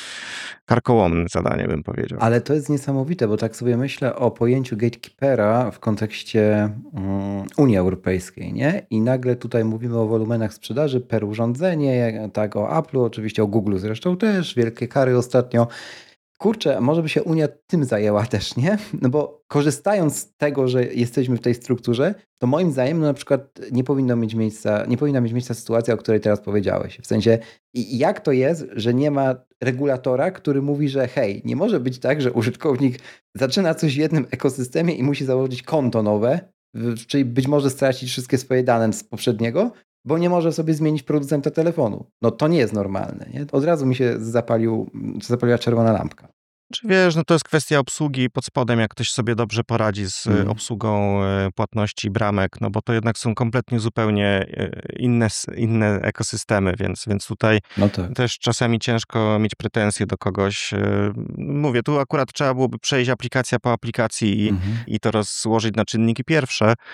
karkołomne zadanie, bym powiedział. Ale to jest niesamowite, bo tak sobie myślę o pojęciu gatekeepera w kontekście mm, Unii Europejskiej, nie? I nagle tutaj mówimy o wolumenach sprzedaży per urządzenie, tak o Apple'u, oczywiście o Googleu zresztą też, wielkie kary ostatnio. Kurczę, może by się Unia tym zajęła też, nie? No bo korzystając z tego, że jesteśmy w tej strukturze, to moim zdaniem no na przykład nie powinno mieć miejsca, nie powinna mieć miejsca sytuacja, o której teraz powiedziałeś. W sensie, i- jak to jest, że nie ma regulatora, który mówi, że hej, nie może być tak, że użytkownik zaczyna coś w jednym ekosystemie i musi założyć konto nowe, w- czyli być może stracić wszystkie swoje dane z poprzedniego, bo nie może sobie zmienić producenta telefonu. No to nie jest normalne, nie? Od razu mi się zapalił, zapaliła czerwona lampka. Czy wiesz, no to jest kwestia obsługi pod spodem, jak ktoś sobie dobrze poradzi z e, Mm. obsługą e, płatności, bramek, no bo to jednak są kompletnie zupełnie e, inne, s- inne ekosystemy, więc, więc tutaj No tak. też czasami ciężko mieć pretensje do kogoś. E, Mówię, tu akurat trzeba byłoby przejść aplikacja po aplikacji i, Mhm. i to rozłożyć na czynniki pierwsze.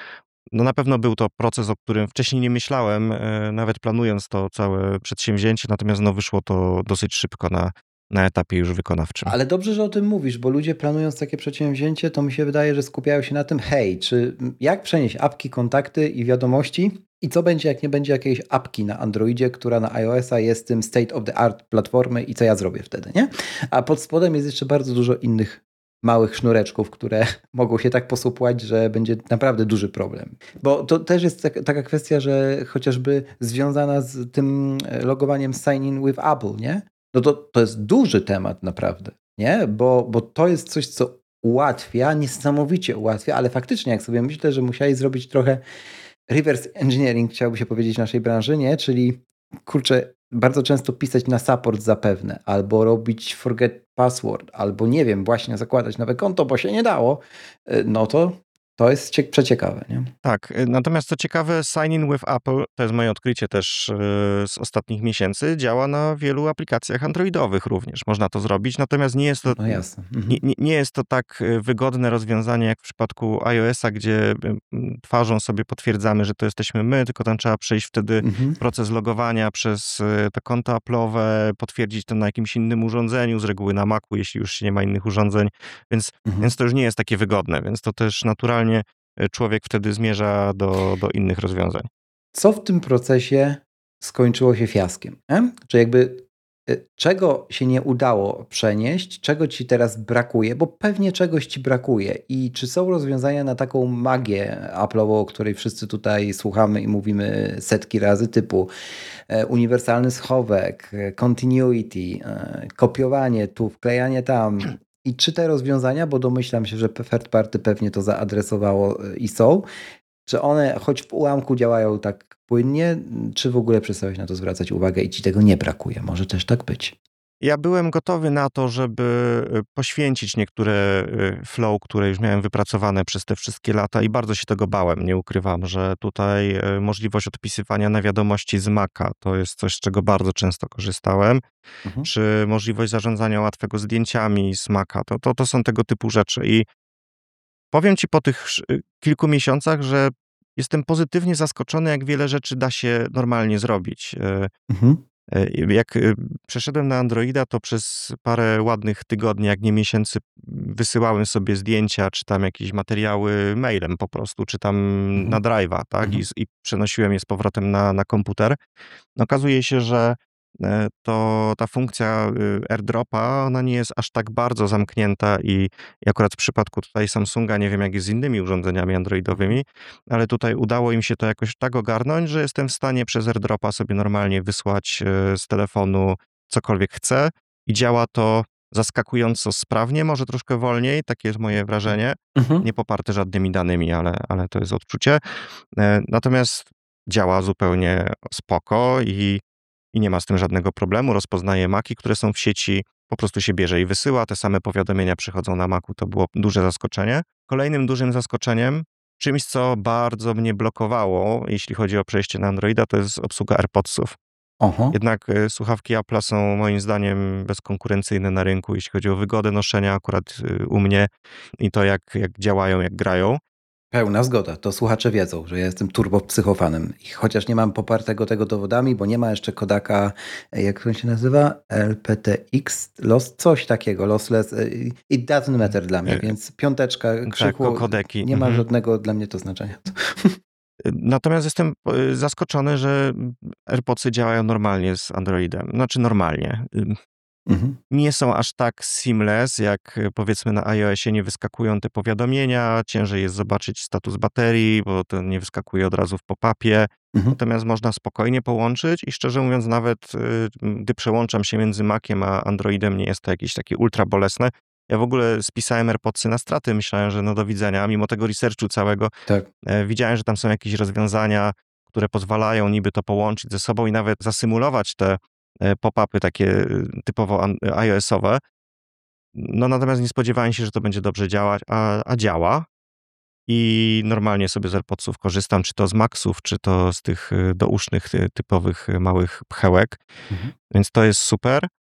no na pewno był to proces, o którym wcześniej nie myślałem, e, nawet planując to całe przedsięwzięcie, natomiast no wyszło to dosyć szybko na, na etapie już wykonawczym. Ale dobrze, że o tym mówisz, bo ludzie planując takie przedsięwzięcie, to mi się wydaje, że skupiają się na tym, hej, czy jak przenieść apki, kontakty i wiadomości i co będzie, jak nie będzie jakiejś apki na Androidzie, która na iOS-a jest tym state of the art platformy i co ja zrobię wtedy, nie? A pod spodem jest jeszcze bardzo dużo innych małych sznureczków, które mogą się tak posupłać, że będzie naprawdę duży problem. Bo to też jest tak, taka kwestia, że chociażby związana z tym logowaniem sign in with Apple, nie? No to, to jest duży temat naprawdę, nie? Bo, bo to jest coś, co ułatwia, niesamowicie ułatwia, ale faktycznie jak sobie myślę, że musieli zrobić trochę reverse engineering, chciałoby się powiedzieć w naszej branży, nie? Czyli kurczę, bardzo często pisać na support zapewne, albo robić forget password, albo nie wiem, właśnie zakładać nowe konto, bo się nie dało, no to to jest cie- przeciekawe, nie? Tak, y, natomiast co ciekawe, Sign in with Apple, to jest moje odkrycie też y, z ostatnich miesięcy, działa na wielu aplikacjach androidowych również. Można to zrobić, natomiast nie jest to, No jasne. Mhm. nie, nie, nie jest to tak y, wygodne rozwiązanie jak w przypadku iOS-a, gdzie y, y, twarzą sobie potwierdzamy, że to jesteśmy my, tylko tam trzeba przejść wtedy Mhm. proces logowania przez y, te konta Apple'owe, potwierdzić to na jakimś innym urządzeniu, z reguły na Macu, jeśli już się nie ma innych urządzeń, więc, Mhm. więc to już nie jest takie wygodne, więc to też naturalnie człowiek wtedy zmierza do, do innych rozwiązań. Co w tym procesie skończyło się fiaskiem? Nie? Czy jakby y, czego się nie udało przenieść, czego ci teraz brakuje, bo pewnie czegoś ci brakuje i czy są rozwiązania na taką magię Apple'ową, o której wszyscy tutaj słuchamy i mówimy setki razy, typu e, uniwersalny schowek, e, continuity, e, kopiowanie tu, wklejanie tam. I czy te rozwiązania, bo domyślam się, że third party pewnie to zaadresowało e, i są, czy one choć w ułamku działają tak płynnie, czy w ogóle przestałeś na to zwracać uwagę i ci tego nie brakuje? Może też tak być. Ja byłem gotowy na to, żeby y, poświęcić niektóre y, flow, które już miałem wypracowane przez te wszystkie lata i bardzo się tego bałem, nie ukrywam, że tutaj y, możliwość odpisywania na wiadomości z Maca to jest coś, z czego bardzo często korzystałem, Mhm. czy możliwość zarządzania łatwego zdjęciami z Maca, to, to, to są tego typu rzeczy i powiem ci po tych sz- y, kilku miesiącach, że jestem pozytywnie zaskoczony, jak wiele rzeczy da się normalnie zrobić. Y, Mhm. E, Jak y, przeszedłem na Androida, to przez parę ładnych tygodni, jak nie miesięcy, wysyłałem sobie zdjęcia, czy tam jakieś materiały mailem po prostu, czy tam Mhm. na Drive'a, tak? I, Mhm. z- i przenosiłem je z powrotem na, na komputer. Okazuje się, że e, to ta funkcja y, AirDropa, ona nie jest aż tak bardzo zamknięta i, i akurat w przypadku tutaj Samsunga, nie wiem jak jest z innymi urządzeniami androidowymi, ale tutaj udało im się to jakoś tak ogarnąć, że jestem w stanie przez AirDropa sobie normalnie wysłać e, z telefonu cokolwiek chcę i działa to zaskakująco sprawnie, może troszkę wolniej, takie jest moje wrażenie, Mhm. nie poparte żadnymi danymi, ale, ale to jest odczucie. E, Natomiast działa zupełnie spoko i, i nie ma z tym żadnego problemu. Rozpoznaje maki, które są w sieci, po prostu się bierze i wysyła. Te same powiadomienia przychodzą na Macu, to było duże zaskoczenie. Kolejnym dużym zaskoczeniem, czymś, co bardzo mnie blokowało, jeśli chodzi o przejście na Androida, to jest obsługa AirPodsów. Oho. Jednak e, słuchawki Apple'a są moim zdaniem bezkonkurencyjne na rynku, jeśli chodzi o wygodę noszenia akurat e, u mnie i to, jak, jak działają, jak grają. Pełna zgoda. To słuchacze wiedzą, że ja jestem turbopsychofanem. I chociaż nie mam popartego tego dowodami, bo nie ma jeszcze kodaka, e, jak on się nazywa? L P T X, los, coś takiego, lossless. e, It doesn't matter dla mnie, E, więc piąteczka, Tak, krzyku, ko- kodeki. nie ma Mhm. żadnego dla mnie to znaczenia. Natomiast jestem e, zaskoczony, że AirPodsy działają normalnie z Androidem. Znaczy normalnie. Ym, Mhm. Nie są aż tak seamless, jak e, powiedzmy na iOSie nie wyskakują te powiadomienia, ciężej jest zobaczyć status baterii, bo to nie wyskakuje od razu w pop-upie. Mhm. Natomiast można spokojnie połączyć i szczerze mówiąc nawet y, gdy przełączam się między Maciem a Androidem, nie jest to jakieś takie ultra bolesne. Ja w ogóle spisałem AirPodsy na straty, myślałem, że no do widzenia, mimo tego researchu całego Tak. e, widziałem, że tam są jakieś rozwiązania, które pozwalają niby to połączyć ze sobą i nawet zasymulować te e, pop-upy takie y, typowo an- iOS-owe. No natomiast nie spodziewałem się, że to będzie dobrze działać, a, a działa. I normalnie sobie z AirPodsów korzystam, czy to z Maxów, czy to z tych y, dousznych, y, typowych y, małych pchełek. Mhm. Więc to jest super.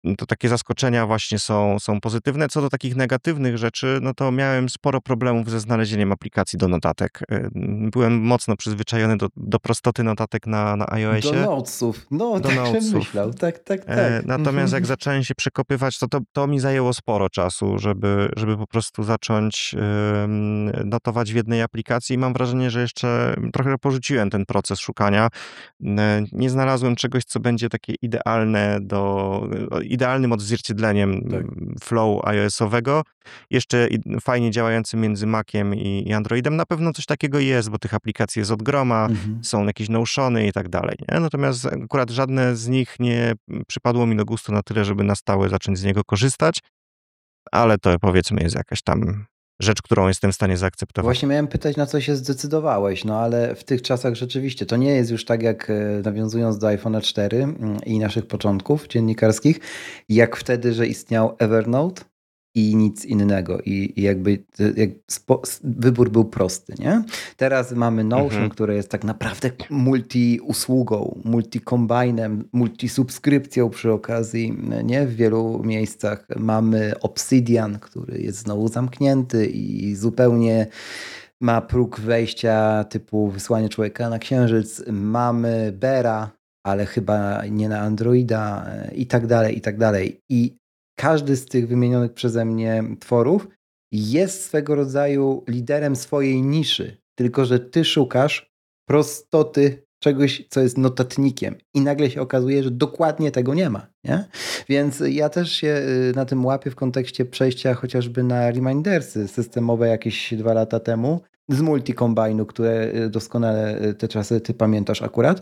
to takie zaskoczenia właśnie są, są pozytywne. Co do takich negatywnych rzeczy, no to miałem sporo problemów ze znalezieniem aplikacji do notatek. Y, Byłem mocno przyzwyczajony do, do prostoty notatek na, na Do iOSie, notesów. No, do tak żem notesów. myślał. Tak, tak, E, tak. Natomiast jak Mhm. zacząłem się przekopywać, to, to to mi zajęło sporo czasu, żeby, żeby po prostu zacząć em, notować w jednej aplikacji. I mam wrażenie, że jeszcze trochę porzuciłem ten proces szukania. E, Nie znalazłem czegoś, co będzie takie idealne do, idealnym odzwierciedleniem Tak. mm, flow iOS-owego. Jeszcze i- fajnie działającym między Maciem i, i Androidem. Na pewno coś takiego jest, bo tych aplikacji jest od groma, Mhm. są jakieś Notiony i tak dalej. Nie? Natomiast akurat żadne z nich nie przypadło mi do gustu na tyle, żeby na stałe zacząć z niego korzystać, ale to powiedzmy jest jakaś tam rzecz, którą jestem w stanie zaakceptować. Właśnie miałem pytać, na co się zdecydowałeś, no ale w tych czasach rzeczywiście to nie jest już tak, jak e, nawiązując do iPhone'a cztery mm, i naszych początków dziennikarskich, jak wtedy, że istniał Evernote i nic innego. I, i jakby t- jak spo, s- wybór był prosty, nie? Teraz mamy Notion, Mhm. które jest tak naprawdę multi-usługą, multi-kombajnem, multi-subskrypcją przy okazji, nie? W wielu miejscach mamy Obsidian, który jest znowu zamknięty i zupełnie ma próg wejścia typu wysłanie człowieka na księżyc. Mamy Bera, ale chyba nie na Androida e, i tak dalej, i tak dalej. I każdy z tych wymienionych przeze mnie tworów jest swego rodzaju liderem swojej niszy, tylko że ty szukasz prostoty czegoś, co jest notatnikiem i nagle się okazuje, że dokładnie tego nie ma, nie? Więc ja też się y, na tym łapię w kontekście przejścia chociażby na remindersy systemowe jakieś dwa lata temu z multi-combinu, które y, doskonale y, te czasy ty pamiętasz akurat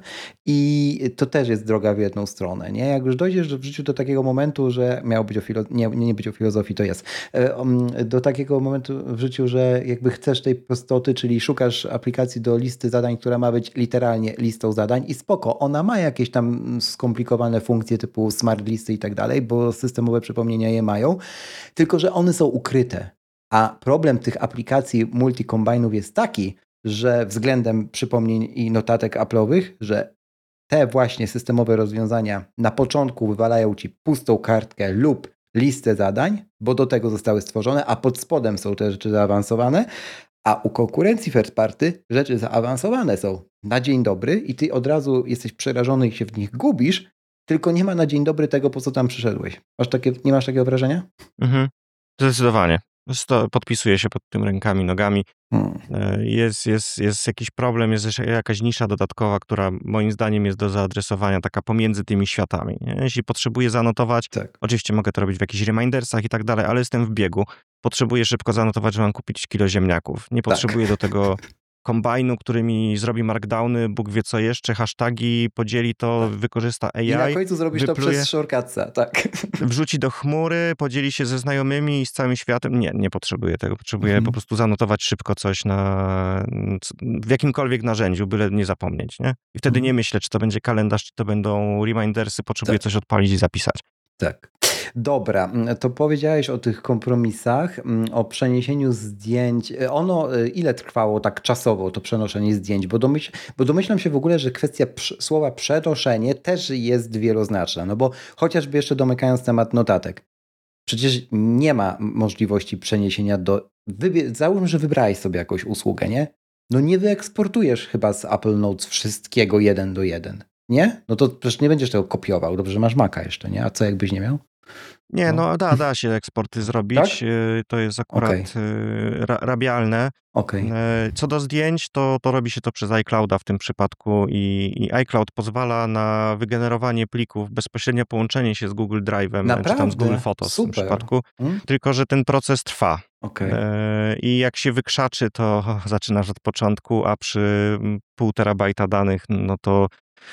i to też jest droga w jedną stronę, nie? Jak już dojdziesz w życiu do takiego momentu, że miało być o filo- nie, nie nie być o filozofii, to jest. E, um, Do takiego momentu w życiu, że jakby chcesz tej prostoty, czyli szukasz aplikacji do listy zadań, która ma być literalnie listą zadań i spoko, ona ma jakieś tam skomplikowane funkcje typu smart listy i tak dalej, bo systemowe przypomnienia je mają, tylko że one są ukryte. A problem tych aplikacji multi-combinów jest taki, że względem przypomnień i notatek Apple'owych, że te właśnie systemowe rozwiązania na początku wywalają ci pustą kartkę lub listę zadań, bo do tego zostały stworzone, a pod spodem są te rzeczy zaawansowane, a u konkurencji first party rzeczy zaawansowane są na dzień dobry i ty od razu jesteś przerażony i się w nich gubisz, tylko nie ma na dzień dobry tego, po co tam przyszedłeś. Masz takie, nie masz takiego wrażenia? Mhm. Zdecydowanie. Sto- Podpisuję się pod tym rękami, nogami. Hmm. E, Jest, jest, jest jakiś problem, jest jeszcze jakaś nisza dodatkowa, która moim zdaniem jest do zaadresowania, taka pomiędzy tymi światami. Nie? Jeśli potrzebuję zanotować, Tak. oczywiście mogę to robić w jakichś remindersach i tak dalej, ale jestem w biegu. Potrzebuję szybko zanotować, że mam kupić kilo ziemniaków. Nie potrzebuję do tego kombajnu, który mi zrobi markdowny, Bóg wie co jeszcze, hashtagi, podzieli to, Tak. wykorzysta I na A I, końcu zrobisz to wypluje, przez shortcutsa, tak. wrzuci do chmury, podzieli się ze znajomymi i z całym światem. Nie, nie potrzebuję tego. Potrzebuję Mhm. po prostu zanotować szybko coś na, w jakimkolwiek narzędziu, byle nie zapomnieć, nie? I wtedy Mhm. nie myślę, czy to będzie kalendarz, czy to będą remindersy, potrzebuję Tak. coś odpalić i zapisać. Tak. Dobra, mm, to powiedziałeś o tych kompromisach, mm, o przeniesieniu zdjęć. E, Ono e, ile trwało tak czasowo to przenoszenie zdjęć? Bo, domyśl, bo domyślam się w ogóle, że kwestia prz, słowa przenoszenie też jest wieloznaczna. No bo chociażby jeszcze domykając temat notatek. Przecież nie ma możliwości przeniesienia do... Wybie, załóżmy, że wybrałeś sobie jakąś usługę, nie? No nie wyeksportujesz chyba z Apple Notes wszystkiego jeden do jeden. Nie? No to przecież nie będziesz tego kopiował. Dobrze, że masz Maca jeszcze, nie? A co jakbyś nie miał? Nie, No. no da, da się eksporty zrobić. Tak? y, To jest akurat Okej. y, ra, rabialne. Okej. E, Co do zdjęć, to, to robi się to przez iClouda w tym przypadku i, i iCloud pozwala na wygenerowanie plików, bezpośrednio połączenie się z Google Drive'em, czy tam z Google Naprawdę? Photos w tym Super. przypadku, Mm? tylko że ten proces trwa. Okej. E, I jak się wykrzaczy, to zaczynasz od początku, a przy mm, pół terabajta danych, no to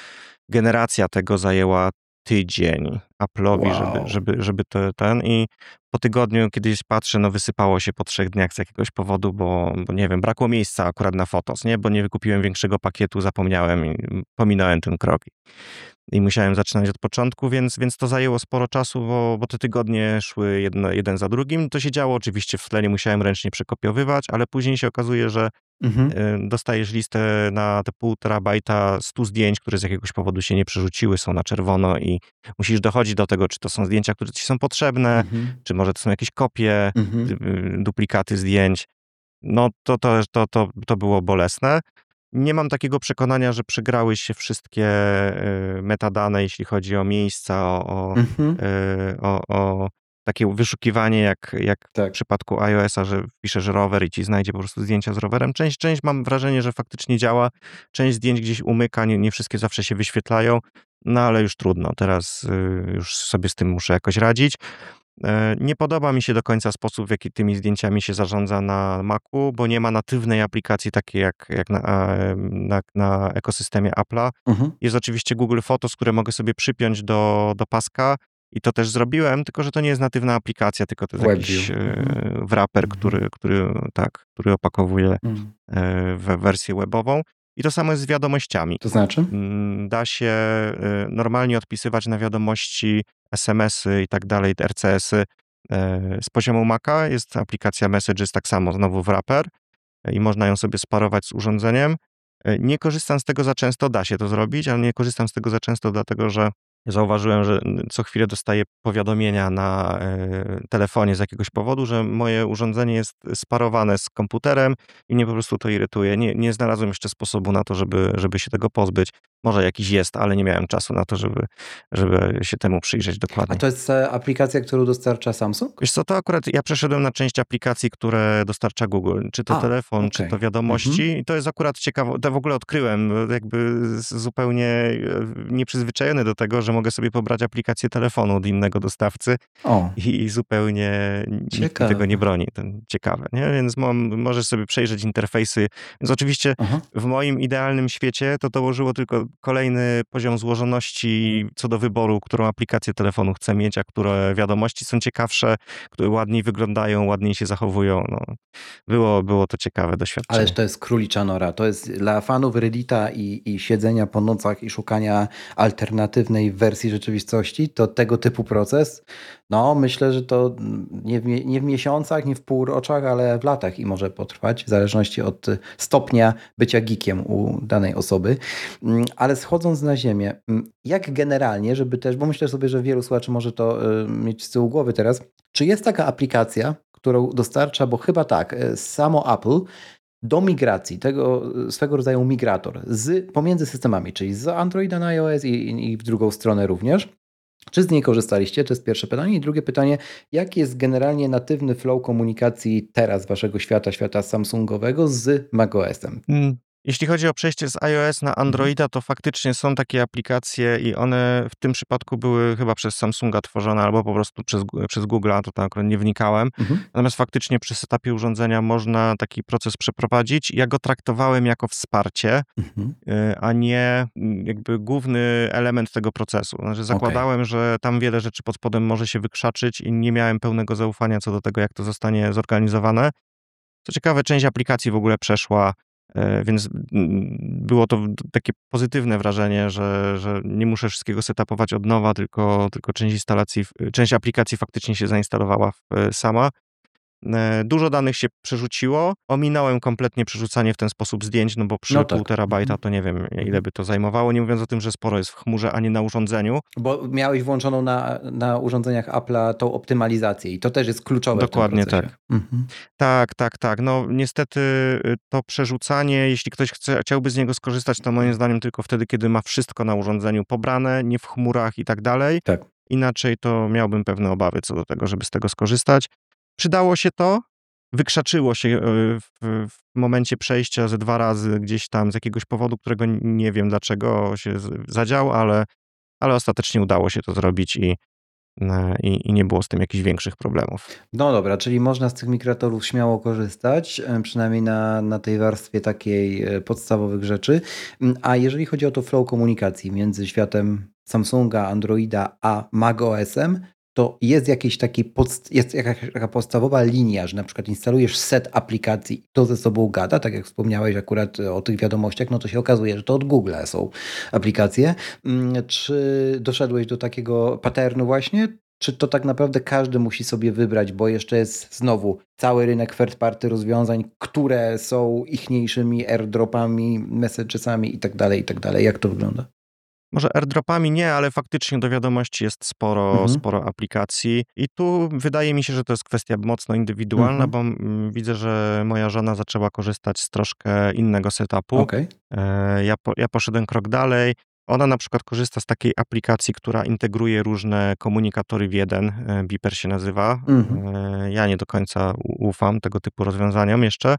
generacja tego zajęła tydzień Apple'owi, żeby, Wow. żeby, żeby to, ten i po tygodniu kiedyś patrzę, no wysypało się po trzech dniach z jakiegoś powodu, bo, bo nie wiem, brakło miejsca akurat na Fotos, nie? Bo nie wykupiłem większego pakietu, zapomniałem i pominąłem ten krok. i musiałem zaczynać od początku, więc, więc to zajęło sporo czasu, bo, bo te tygodnie szły jedno, jeden za drugim. To się działo oczywiście w tle, nie musiałem ręcznie przekopiowywać, ale później się okazuje, że Mhm. y, dostajesz listę na te pół terabajta stu zdjęć, które z jakiegoś powodu się nie przerzuciły, są na czerwono i musisz dochodzić do tego, czy to są zdjęcia, które ci są potrzebne, Mhm. czy może to są jakieś kopie, Mhm. y, duplikaty zdjęć. No to, to, to, to, to było bolesne. Nie mam takiego przekonania, że przegrały się wszystkie y, metadane, jeśli chodzi o miejsca, o, o, Mhm. y, o, o takie wyszukiwanie, jak, jak w Tak. przypadku iOS-a, że wpiszesz rower i ci znajdzie po prostu zdjęcia z rowerem. Część, część mam wrażenie, że faktycznie działa. Część zdjęć gdzieś umyka, nie, nie wszystkie zawsze się wyświetlają, no ale już trudno. Teraz y, już sobie z tym muszę jakoś radzić. E, Nie podoba mi się do końca sposób, w jaki tymi zdjęciami się zarządza na Macu, bo nie ma natywnej aplikacji takiej jak, jak na, e, na, na ekosystemie Apple'a. Mhm. Jest oczywiście Google Photos, które mogę sobie przypiąć do, do paska i to też zrobiłem, tylko że to nie jest natywna aplikacja, tylko to jest WebView. jakiś Mhm. e, wrapper, Mhm. który, który, tak, który opakowuje Mhm. e, we wersję webową. I to samo jest z wiadomościami. To znaczy? Mm, Da się e, normalnie odpisywać na wiadomości, es em esy i tak dalej, te er ce esy e, z poziomu Maca. Jest aplikacja Messages, tak samo, znowu wrapper e, i można ją sobie sparować z urządzeniem. E, Nie korzystam z tego za często, da się to zrobić, ale nie korzystam z tego za często, dlatego że zauważyłem, że co chwilę dostaję powiadomienia na e, telefonie z jakiegoś powodu, że moje urządzenie jest sparowane z komputerem i mnie po prostu to irytuje. Nie, nie znalazłem jeszcze sposobu na to, żeby, żeby się tego pozbyć. Może jakiś jest, ale nie miałem czasu na to, żeby, żeby się temu przyjrzeć A dokładnie. to jest e, aplikacja, którą dostarcza Samsung? Wiesz co, to akurat ja przeszedłem na część aplikacji, które dostarcza Google. Czy to A, telefon, czy okej. to wiadomości. Mhm. I to jest akurat ciekawe. To w ogóle odkryłem, jakby z- zupełnie e, nieprzyzwyczajony do tego, że mogę sobie pobrać aplikację telefonu od innego dostawcy O, i, i zupełnie nikt mi tego nie ciekawe. broni. To ciekawe, nie? Więc mam, możesz sobie przejrzeć interfejsy. Więc oczywiście Aha. w moim idealnym świecie to dołożyło tylko kolejny poziom złożoności co do wyboru, którą aplikację telefonu chcę mieć, a które wiadomości są ciekawsze, które ładniej wyglądają, ładniej się zachowują. No, było, było to ciekawe Ależ doświadczenie. to jest królicza nora. To jest dla fanów Reddita i, i siedzenia po nocach i szukania alternatywnej wersji rzeczywistości, to tego typu proces, no myślę, że to nie w, mie- nie w miesiącach, nie w półroczach, ale w latach i może potrwać, w zależności od stopnia bycia geekiem u danej osoby. Mm, Ale schodząc na ziemię, mm, jak generalnie, żeby też, bo myślę sobie, że wielu słuchaczy może to y, mieć z tyłu głowy teraz, czy jest taka aplikacja, którą dostarcza, bo chyba tak, y, samo Apple do migracji, tego y, swego rodzaju migrator z, pomiędzy systemami, czyli z Androida na iOS i, i, i w drugą stronę również. Czy z niej korzystaliście? To jest pierwsze pytanie. I drugie pytanie, jaki jest generalnie natywny flow komunikacji teraz waszego świata, świata Samsungowego z macOS-em? Mm, Jeśli chodzi o przejście z iOS na Mhm. Androida, to faktycznie są takie aplikacje i one w tym przypadku były chyba przez Samsunga tworzone albo po prostu przez, Gu- przez Google'a, to tam akurat nie wnikałem. Mhm. Natomiast faktycznie przy setupie urządzenia można taki proces przeprowadzić. Ja go traktowałem jako wsparcie, Mhm. y, a nie mm, jakby główny element tego procesu. Znaczy zakładałem, że tam wiele rzeczy pod spodem może się wykrzaczyć i nie miałem pełnego zaufania co do tego, jak to zostanie zorganizowane. Co ciekawe, część aplikacji w ogóle przeszła, e, więc mm, było to w- takie pozytywne wrażenie, że, że nie muszę wszystkiego setupować od nowa, tylko, tylko część instalacji, część aplikacji faktycznie się zainstalowała w- e, sama. E, Dużo danych się przerzuciło. Ominąłem kompletnie przerzucanie w ten sposób zdjęć, no bo przy No pół tak. terabajta Mhm. to nie wiem, ile Mhm. by to zajmowało, nie mówiąc o tym, że sporo jest w chmurze, a nie na urządzeniu. Bo miałeś włączoną na, na urządzeniach Apple'a tą optymalizację i to też jest kluczowe w tym Dokładnie procesie. tak. Mhm. Tak, tak, tak. No niestety y, to przerzucanie, jeśli ktoś chce, chciałby z niego skorzystać, to moim zdaniem tylko wtedy, kiedy ma wszystko na urządzeniu pobrane, nie w chmurach i tak dalej. Tak. Inaczej to miałbym pewne obawy co do tego, żeby z tego skorzystać. Przydało się to, wykrzaczyło się y, w, w momencie przejścia ze dwa razy gdzieś tam z jakiegoś powodu, którego nie wiem dlaczego się z- zadział, ale, ale ostatecznie udało się to zrobić i, e, i, i nie było z tym jakichś większych problemów. No dobra, czyli można z tych migratorów śmiało korzystać, e, przynajmniej na, na tej warstwie takiej e, podstawowych rzeczy. Mm, A jeżeli chodzi o to flow komunikacji między światem Samsunga, Androida a macOS-em, to jest jakiś taki podst- jest jakaś taka podstawowa linia, że na przykład instalujesz set aplikacji i to ze sobą gada, tak jak wspomniałeś akurat o tych wiadomościach, no to się okazuje, że to od Google'a są aplikacje. Mm, Czy doszedłeś do takiego patternu właśnie? Czy to tak naprawdę każdy musi sobie wybrać, bo jeszcze jest znowu cały rynek third party rozwiązań, które są ichniejszymi airdropami, messagesami i tak dalej, i tak dalej. Jak to wygląda? Może airdropami nie, ale faktycznie do wiadomości jest sporo, Mhm. sporo aplikacji. I tu wydaje mi się, że to jest kwestia mocno indywidualna, Mhm. bo mm, widzę, że moja żona zaczęła korzystać z troszkę innego setupu. Okej. E, Ja, po, ja poszedłem krok dalej. Ona na przykład korzysta z takiej aplikacji, która integruje różne komunikatory w jeden. e, Beeper się nazywa. Mhm. E, Ja nie do końca u- ufam tego typu rozwiązaniom jeszcze.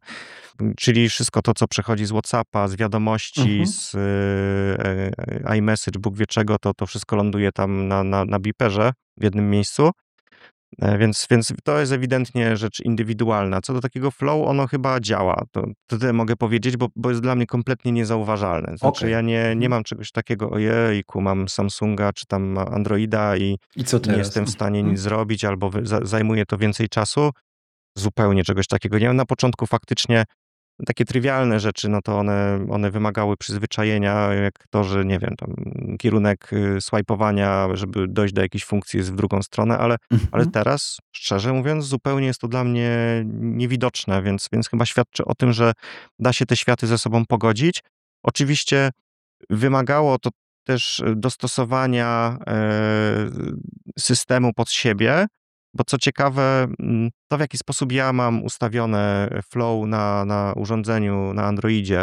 Czyli wszystko to, co przechodzi z WhatsAppa, z wiadomości, Mhm. z e, e, iMessage, Bóg wie czego, to, to wszystko ląduje tam na, na, na Beeperze w jednym miejscu. E, Więc, więc to jest ewidentnie rzecz indywidualna. Co do takiego flow, ono chyba działa. To, to tyle mogę powiedzieć, bo, bo jest dla mnie kompletnie niezauważalne. Znaczy, Okej. ja nie, nie Mhm. mam czegoś takiego, ojejku, mam Samsunga czy tam Androida i I co nie teraz? jestem w stanie Mhm. nic zrobić, albo wy- za- zajmuje to więcej czasu. Zupełnie czegoś takiego nie mam. Na początku faktycznie takie trywialne rzeczy, no to one, one wymagały przyzwyczajenia, jak to, że nie wiem, tam kierunek y, swajpowania, żeby dojść do jakiejś funkcji jest w drugą stronę, ale, ale Mhm. teraz, szczerze mówiąc, zupełnie jest to dla mnie niewidoczne, więc, więc chyba świadczy o tym, że da się te światy ze sobą pogodzić. Oczywiście wymagało to też dostosowania e, systemu pod siebie, bo co ciekawe, mm, to w jaki sposób ja mam ustawione flow na, na urządzeniu na Androidzie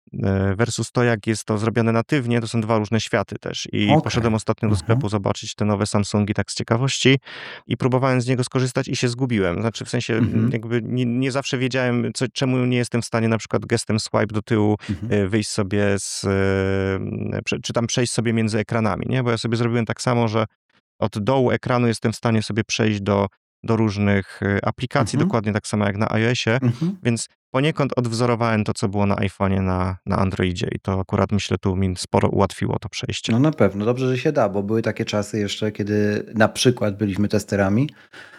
e, versus to, jak jest to zrobione natywnie, to są dwa różne światy też. I poszedłem Okej. ostatnio do Mhm. sklepu zobaczyć te nowe Samsungi tak z ciekawości i próbowałem z niego skorzystać i się zgubiłem. Znaczy w sensie mm, Mhm. jakby nie, nie zawsze wiedziałem, co, czemu nie jestem w stanie na przykład gestem swipe do tyłu Mhm. e, wyjść sobie z, e, prze- czy tam przejść sobie między ekranami, nie? Bo ja sobie zrobiłem tak samo, że od dołu ekranu jestem w stanie sobie przejść do, do różnych e, aplikacji, Mhm. dokładnie tak samo jak na iOSie, Mhm. więc poniekąd odwzorowałem to, co było na iPhone'ie, na, na Androidzie i to akurat myślę tu mi sporo ułatwiło to przejście. No na pewno, dobrze, że się da, bo były takie czasy jeszcze, kiedy na przykład byliśmy testerami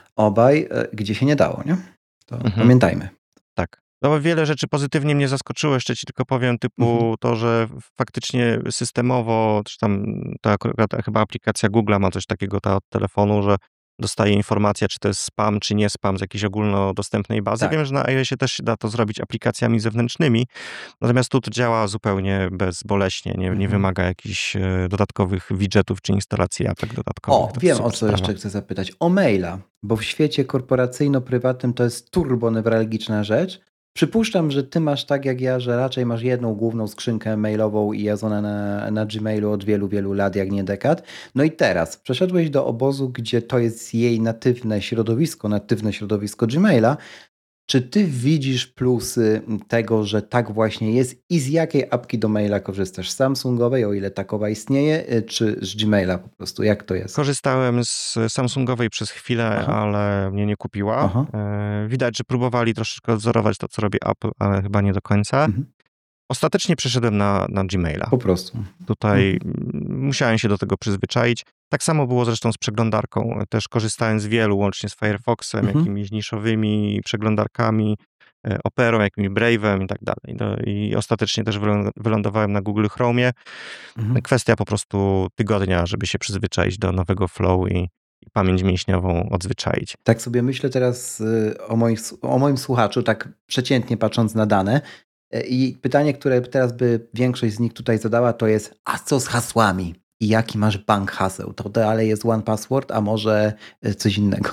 obaj, e, gdzie się nie dało, nie? To Mhm. pamiętajmy. Tak. No bo wiele rzeczy pozytywnie mnie zaskoczyło, jeszcze ci tylko powiem, typu Mhm. to, że faktycznie systemowo, czy tam ta akurat chyba aplikacja Google'a ma coś takiego, ta od telefonu, że dostaje informacja, czy to jest spam, czy nie spam z jakiejś ogólnodostępnej bazy. Tak. Wiem, że na iOSie też się da to zrobić aplikacjami zewnętrznymi, natomiast tu to działa zupełnie bezboleśnie, nie, nie Mhm. wymaga jakichś e, dodatkowych widgetów, czy instalacji apek dodatkowych. O, To wiem, o super co sprawa. jeszcze chcę zapytać. O maila, bo w świecie korporacyjno-prywatnym to jest turbonewralgiczna rzecz. Przypuszczam, że ty masz tak jak ja, że raczej masz jedną główną skrzynkę mailową i jest ona na, na Gmailu od wielu, wielu lat, jak nie dekad. No i teraz przeszedłeś do obozu, gdzie to jest jej natywne środowisko, natywne środowisko Gmaila. Czy ty widzisz plusy tego, że tak właśnie jest i z jakiej apki do maila korzystasz? Z Samsungowej, o ile takowa istnieje, y, czy z Gmaila po prostu? Jak to jest? Korzystałem z Samsungowej przez chwilę, Aha, ale mnie nie kupiła. aha, E, Widać, że próbowali troszeczkę odzorować to, co robi Apple, ale chyba nie do końca. mhm. Ostatecznie przeszedłem na, na Gmaila. Po prostu. Tutaj Mhm, mm, musiałem się do tego przyzwyczaić. Tak samo było zresztą z przeglądarką. Też korzystałem z wielu, łącznie z Firefoxem, mhm, jakimiś niszowymi przeglądarkami, e, Operą, jakimś Brave'em i tak dalej. No i ostatecznie też wylą- wylądowałem na Google Chromie. mhm. Kwestia po prostu tygodnia, żeby się przyzwyczaić do nowego flow i, i pamięć mięśniową odzwyczaić. Tak sobie myślę teraz y, o, moich, s- o moim słuchaczu, tak przeciętnie patrząc na dane. Y, I pytanie, które teraz by większość z nich tutaj zadała, to jest: a co z hasłami? I jaki masz bank haseł? To dalej jest one password, a może y, coś innego?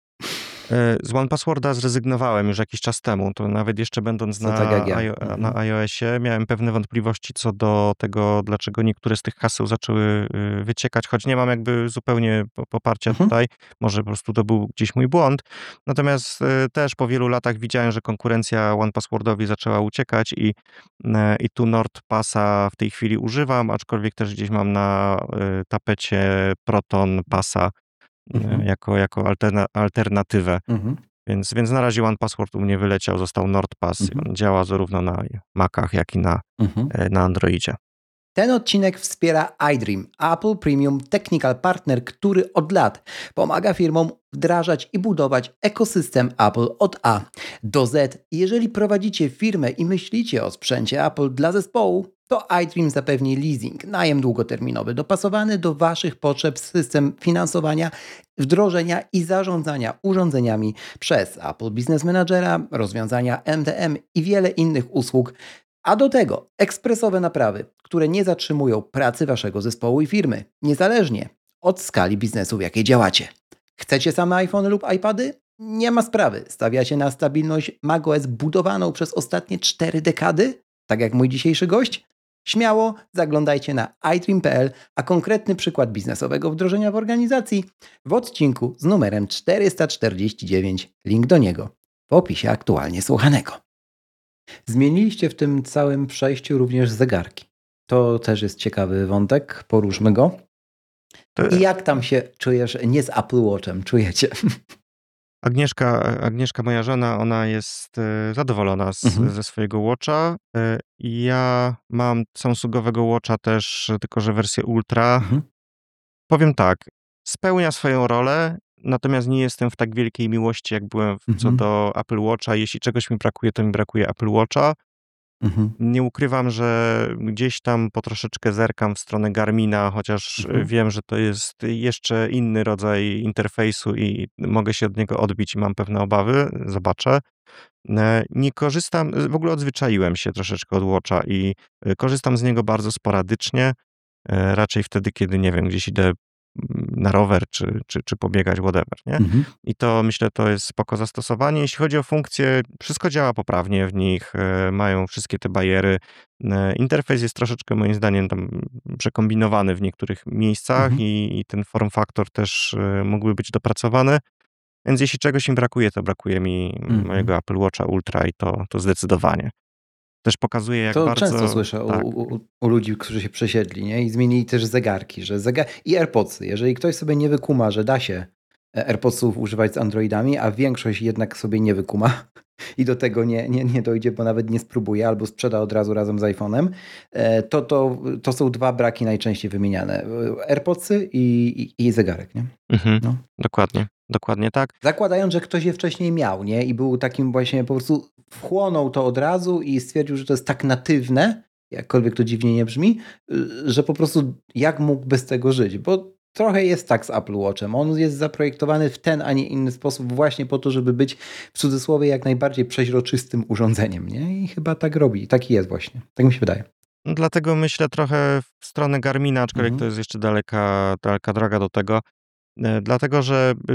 E, Z OnePassworda zrezygnowałem już jakiś czas temu. To nawet jeszcze będąc To tak jak na, ja. iO- Mhm, na iOSie miałem pewne wątpliwości co do tego, dlaczego niektóre z tych haseł zaczęły y, wyciekać, choć nie mam jakby zupełnie po- poparcia mhm, tutaj. Może po prostu to był gdzieś mój błąd. Natomiast y, też po wielu latach widziałem, że konkurencja OnePasswordowi zaczęła uciekać i, e, i tu NordPassa w tej chwili używam, aczkolwiek też gdzieś mam na y, tapecie Proton Passa e, mhm, jako, jako alterna, alternatywę. mhm, Więc, więc na razie OnePassword u mnie wyleciał, został NordPass. mhm, On działa zarówno na Macach, jak i na, mhm. e, na Androidzie. Ten odcinek wspiera iDream, Apple Premium Technical Partner, który od lat pomaga firmom wdrażać i budować ekosystem Apple od A do Z. Jeżeli prowadzicie firmę i myślicie o sprzęcie Apple dla zespołu, to iDream zapewni leasing, najem długoterminowy dopasowany do Waszych potrzeb, system finansowania, wdrożenia i zarządzania urządzeniami przez Apple Business Managera, rozwiązania M D M i wiele innych usług. A do tego ekspresowe naprawy, które nie zatrzymują pracy Waszego zespołu i firmy, niezależnie od skali biznesu, w jakiej działacie. Chcecie same iPhony lub iPady? Nie ma sprawy. Stawiacie na stabilność macOS budowaną przez ostatnie cztery dekady? Tak jak mój dzisiejszy gość? Śmiało zaglądajcie na iDream kropka p l, a konkretny przykład biznesowego wdrożenia w organizacji w odcinku z numerem czterysta czterdzieści dziewięć. Link do niego w opisie aktualnie słuchanego. Zmieniliście w tym całym przejściu również zegarki. To też jest ciekawy wątek, poruszmy go. I jak tam się czujesz, nie z Apple Watchem, czujecie? Agnieszka, Agnieszka, moja żona, ona jest e, zadowolona z, Mhm. ze swojego Watcha. E, ja mam Samsungowego Watcha też, tylko że wersję Ultra. Mhm. Powiem tak, spełnia swoją rolę, natomiast nie jestem w tak wielkiej miłości, jak byłem w, co Mhm. do Apple Watcha. Jeśli czegoś mi brakuje, to mi brakuje Apple Watcha. Mhm. Nie ukrywam, że gdzieś tam po troszeczkę zerkam w stronę Garmina, chociaż Mhm. wiem, że to jest jeszcze inny rodzaj interfejsu i mogę się od niego odbić i mam pewne obawy. Zobaczę. E, Nie korzystam, w ogóle odzwyczaiłem się troszeczkę od Watcha i e, korzystam z niego bardzo sporadycznie. E, Raczej wtedy, kiedy, nie wiem, gdzieś idę mm, na rower, czy, czy, czy pobiegać, whatever, nie? Mhm. I to, myślę, to jest spoko zastosowanie. Jeśli chodzi o funkcje, wszystko działa poprawnie w nich, e, mają wszystkie te bariery. E, Interfejs jest troszeczkę, moim zdaniem, tam przekombinowany w niektórych miejscach Mhm. i, i ten form factor też e, mógłby być dopracowany. Więc jeśli czegoś mi brakuje, to brakuje mi Mhm. mojego Apple Watcha Ultra i to, to zdecydowanie. Też pokazuje, jak To bardzo... często słyszę tak. u, u, u ludzi, którzy się przesiedli, nie? I zmienili też zegarki, że zegar... i AirPodsy. Jeżeli ktoś sobie nie wykuma, że da się AirPodsów używać z Androidami, a większość jednak sobie nie wykuma i do tego nie, nie, nie dojdzie, bo nawet nie spróbuje albo sprzeda od razu razem z iPhone'em, e, to, to, to są dwa braki najczęściej wymieniane. AirPodsy i, i, i zegarek, nie? Mhm. No. Dokładnie, dokładnie tak. Zakładając, że ktoś je wcześniej miał, nie? I był takim właśnie, po prostu wchłonął to od razu i stwierdził, że to jest tak natywne, jakkolwiek to dziwnie nie brzmi, y, że po prostu jak mógł bez tego żyć? Bo trochę jest tak z Apple Watchem. On jest zaprojektowany w ten, a nie inny sposób właśnie po to, żeby być w cudzysłowie jak najbardziej przeźroczystym urządzeniem, nie? I chyba tak robi. Taki jest właśnie. Tak mi się wydaje. No, dlatego myślę trochę w stronę Garmina, aczkolwiek Mhm. to jest jeszcze daleka, daleka droga do tego. E, Dlatego, że y,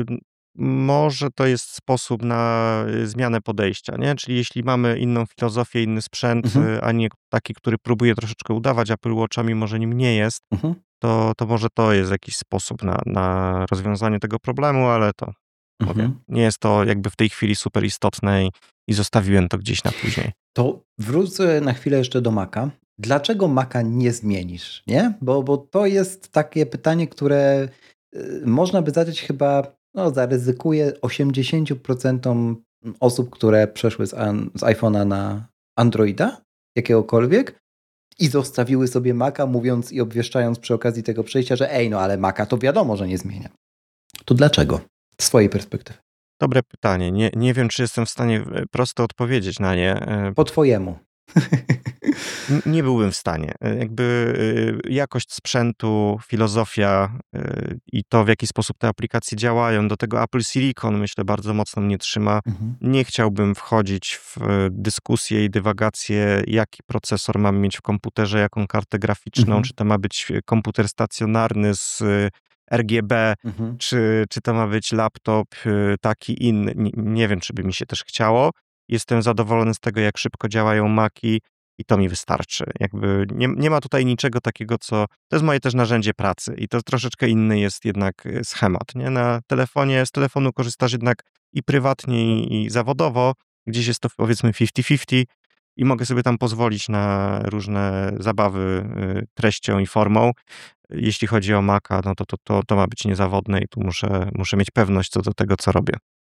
może to jest sposób na y, zmianę podejścia, nie? Czyli jeśli mamy inną filozofię, inny sprzęt, Mhm. y, a nie taki, który próbuje troszeczkę udawać Apple Watcha, mimo że nim nie jest, Mhm. to, to może to jest jakiś sposób na, na rozwiązanie tego problemu, ale to mówię, Mhm. nie jest to jakby w tej chwili super istotne i, i zostawiłem to gdzieś na później. To wrócę na chwilę jeszcze do Maca. Dlaczego Maca nie zmienisz, nie? Bo, bo to jest takie pytanie, które y, można by zadać chyba, no zaryzykuję osiemdziesiąt procent osób, które przeszły z, an- z iPhone'a na Androida, jakiegokolwiek, i zostawiły sobie Maca, mówiąc i obwieszczając przy okazji tego przejścia, że ej, no ale Maca to wiadomo, że nie zmienia. To dlaczego? Z swojej perspektywy. Dobre pytanie. Nie, nie wiem, czy jestem w stanie e, prosto odpowiedzieć na nie. E, Po twojemu. N- Nie byłbym w stanie. E, Jakby y, jakość sprzętu, filozofia y, i to, w jaki sposób te aplikacje działają, do tego Apple Silicon, myślę, bardzo mocno mnie trzyma. Mhm. Nie chciałbym wchodzić w e, dyskusję i dywagację, jaki procesor mam mieć w komputerze, jaką kartę graficzną, Mhm. czy to ma być komputer stacjonarny z y, R G B, Mhm. czy, czy to ma być laptop y, taki inny. Nie, nie wiem, czy by mi się też chciało. Jestem zadowolony z tego, jak szybko działają Maki i to mi wystarczy. Jakby nie, nie ma tutaj niczego takiego, co... To jest moje też narzędzie pracy i to troszeczkę inny jest jednak y, schemat, nie? Na telefonie, z telefonu korzystasz jednak i prywatnie, i, i zawodowo. Gdzieś jest to powiedzmy pięćdziesiąt pięćdziesiąt i mogę sobie tam pozwolić na różne zabawy y, treścią i formą. Jeśli chodzi o Maca, no to, to, to, to ma być niezawodne i tu muszę, muszę mieć pewność co do tego, co robię.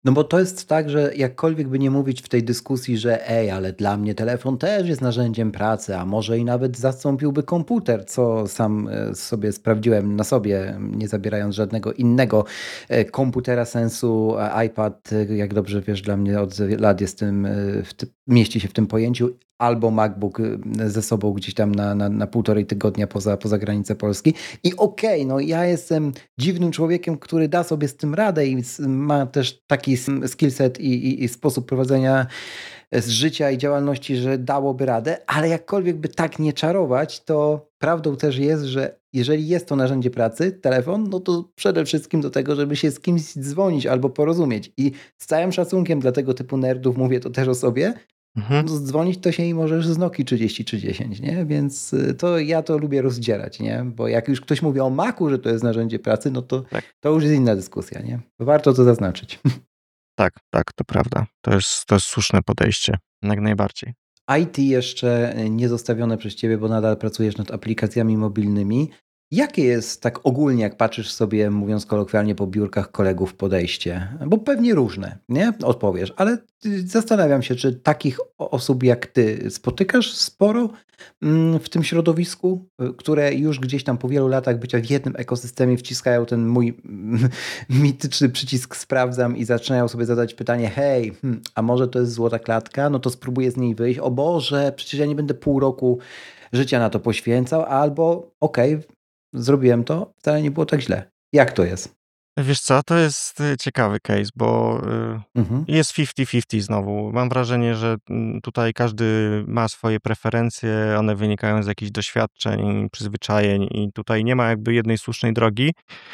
No bo to jest tak, że jakkolwiek by nie mówić w tej dyskusji, że ej, ale dla mnie telefon też jest narzędziem pracy, a może i nawet zastąpiłby komputer, co sam e, sobie sprawdziłem na sobie, nie zabierając żadnego innego e, komputera sensu, a iPad, e, jak dobrze wiesz, dla mnie od lat jest tym, e, w ty, mieści się w tym pojęciu, albo MacBook e, ze sobą gdzieś tam na, na, na półtorej tygodnia poza, poza granicę Polski. I okej, no ja jestem dziwnym człowiekiem, który da sobie z tym radę i s- ma też taki s- skillset i, i, i sposób prowadzenia e, z życia i działalności, że dałoby radę, ale jakkolwiek by tak nie czarować, to prawdą też jest, że jeżeli jest to narzędzie pracy, telefon, no to przede wszystkim do tego, żeby się z kimś dzwonić albo porozumieć. I z całym szacunkiem dla tego typu nerdów, mówię to też o sobie, Mhm. no dzwonić to się i możesz z Nokii trzydzieści trzy dziesięć, nie? Więc y, to ja to lubię rozdzielać, nie? Bo jak już ktoś mówi o Macu, że to jest narzędzie pracy, no to Tak, to już jest inna dyskusja, nie? Warto to zaznaczyć. tak, tak, to prawda. To jest, to jest słuszne podejście. Jak najbardziej. I T jeszcze nie zostawione przez ciebie, bo nadal pracujesz nad aplikacjami mobilnymi. Jakie jest tak ogólnie, jak patrzysz sobie, mówiąc kolokwialnie, po biurkach kolegów podejście? Bo pewnie różne, nie? Odpowiesz, ale y, zastanawiam się, czy takich o- osób jak ty spotykasz sporo mm, w tym środowisku, y, które już gdzieś tam po wielu latach bycia w jednym ekosystemie wciskają ten mój mm, mityczny przycisk sprawdzam i zaczynają sobie zadać pytanie, hej, hmm, a może to jest złota klatka? No to spróbuję z niej wyjść. O Boże, przecież ja nie będę pół roku życia na to poświęcał, albo okej, zrobiłem to, wcale nie było tak źle. Jak to jest? Wiesz co, to jest y, ciekawy case, bo y, Mhm, jest pięćdziesiąt pięćdziesiąt znowu. Mam wrażenie, że mm, tutaj każdy ma swoje preferencje, one wynikają z jakichś doświadczeń, przyzwyczajeń i tutaj nie ma jakby jednej słusznej drogi.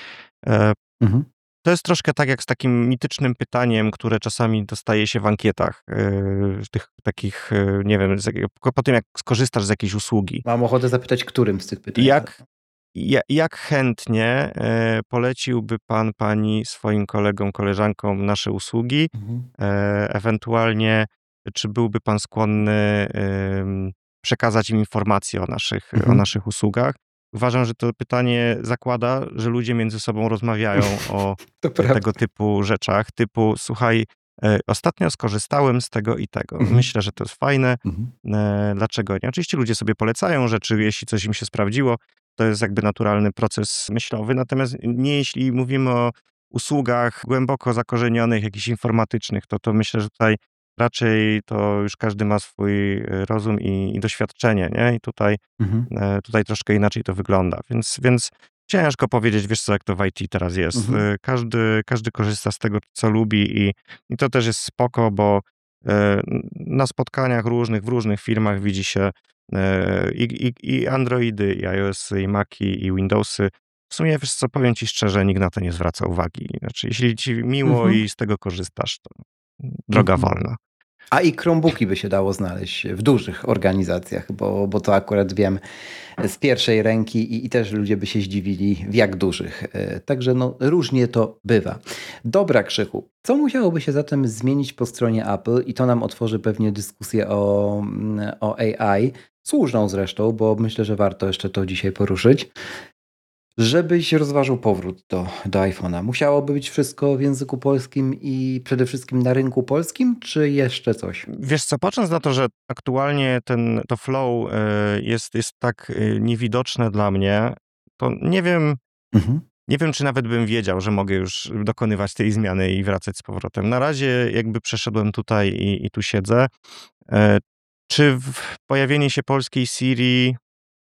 E, mhm, To jest troszkę tak jak z takim mitycznym pytaniem, które czasami dostaje się w ankietach, y, tych takich, y, nie wiem, z jakiego- po po tym jak skorzystasz z jakiejś usługi. Mam ochotę zapytać, którym z tych pytań. Jak, ja- jak chętnie e, poleciłby pan, pani swoim kolegom, koleżankom nasze usługi? Mhm, E, ewentualnie, czy byłby pan skłonny em, przekazać im informacje o naszych, o mhm. naszych usługach? Uważam, że to pytanie zakłada, że ludzie między sobą rozmawiają o To e, prawda. tego typu rzeczach, typu słuchaj, e, ostatnio skorzystałem z tego i tego. Mhm, Myślę, że to jest fajne. mhm, E, Dlaczego nie? Oczywiście ludzie sobie polecają rzeczy, jeśli coś im się sprawdziło, to jest jakby naturalny proces myślowy, natomiast nie jeśli mówimy o usługach głęboko zakorzenionych, jakichś informatycznych, to, to myślę, że tutaj raczej to już każdy ma swój e, rozum i, i doświadczenie, nie? I tutaj, mhm, e, tutaj troszkę inaczej to wygląda, więc, więc ciężko powiedzieć, wiesz co, jak to w I T teraz jest. mhm, E, Każdy, każdy korzysta z tego, co lubi i, i to też jest spoko, bo e, na spotkaniach różnych, w różnych firmach widzi się e, i, i, i Androidy, i iOSy, i Maci, i Windowsy. W sumie, wiesz co, powiem ci szczerze, nikt na to nie zwraca uwagi. Znaczy, jeśli ci miło mhm, i z tego korzystasz, to droga mhm. wolna. A i Chromebooki by się dało znaleźć w dużych organizacjach, bo, bo to akurat wiem z pierwszej ręki i, i też ludzie by się zdziwili, w jak dużych. E, Także no, różnie to bywa. Dobra, Krzychu, co musiałoby się zatem zmienić po stronie Apple i to nam otworzy pewnie dyskusję o, mm, o A I, słuszną zresztą, bo myślę, że warto jeszcze to dzisiaj poruszyć. Żebyś rozważył powrót do, do iPhone'a, musiałoby być wszystko w języku polskim i przede wszystkim na rynku polskim, czy jeszcze coś? Wiesz co, patrząc na to, że aktualnie ten, to flow e, jest, jest tak e, niewidoczne dla mnie, to nie wiem, Mhm. nie wiem, czy nawet bym wiedział, że mogę już dokonywać tej zmiany i wracać z powrotem. Na razie jakby przeszedłem tutaj i, i tu siedzę. E, Czy w pojawienie się polskiej Siri?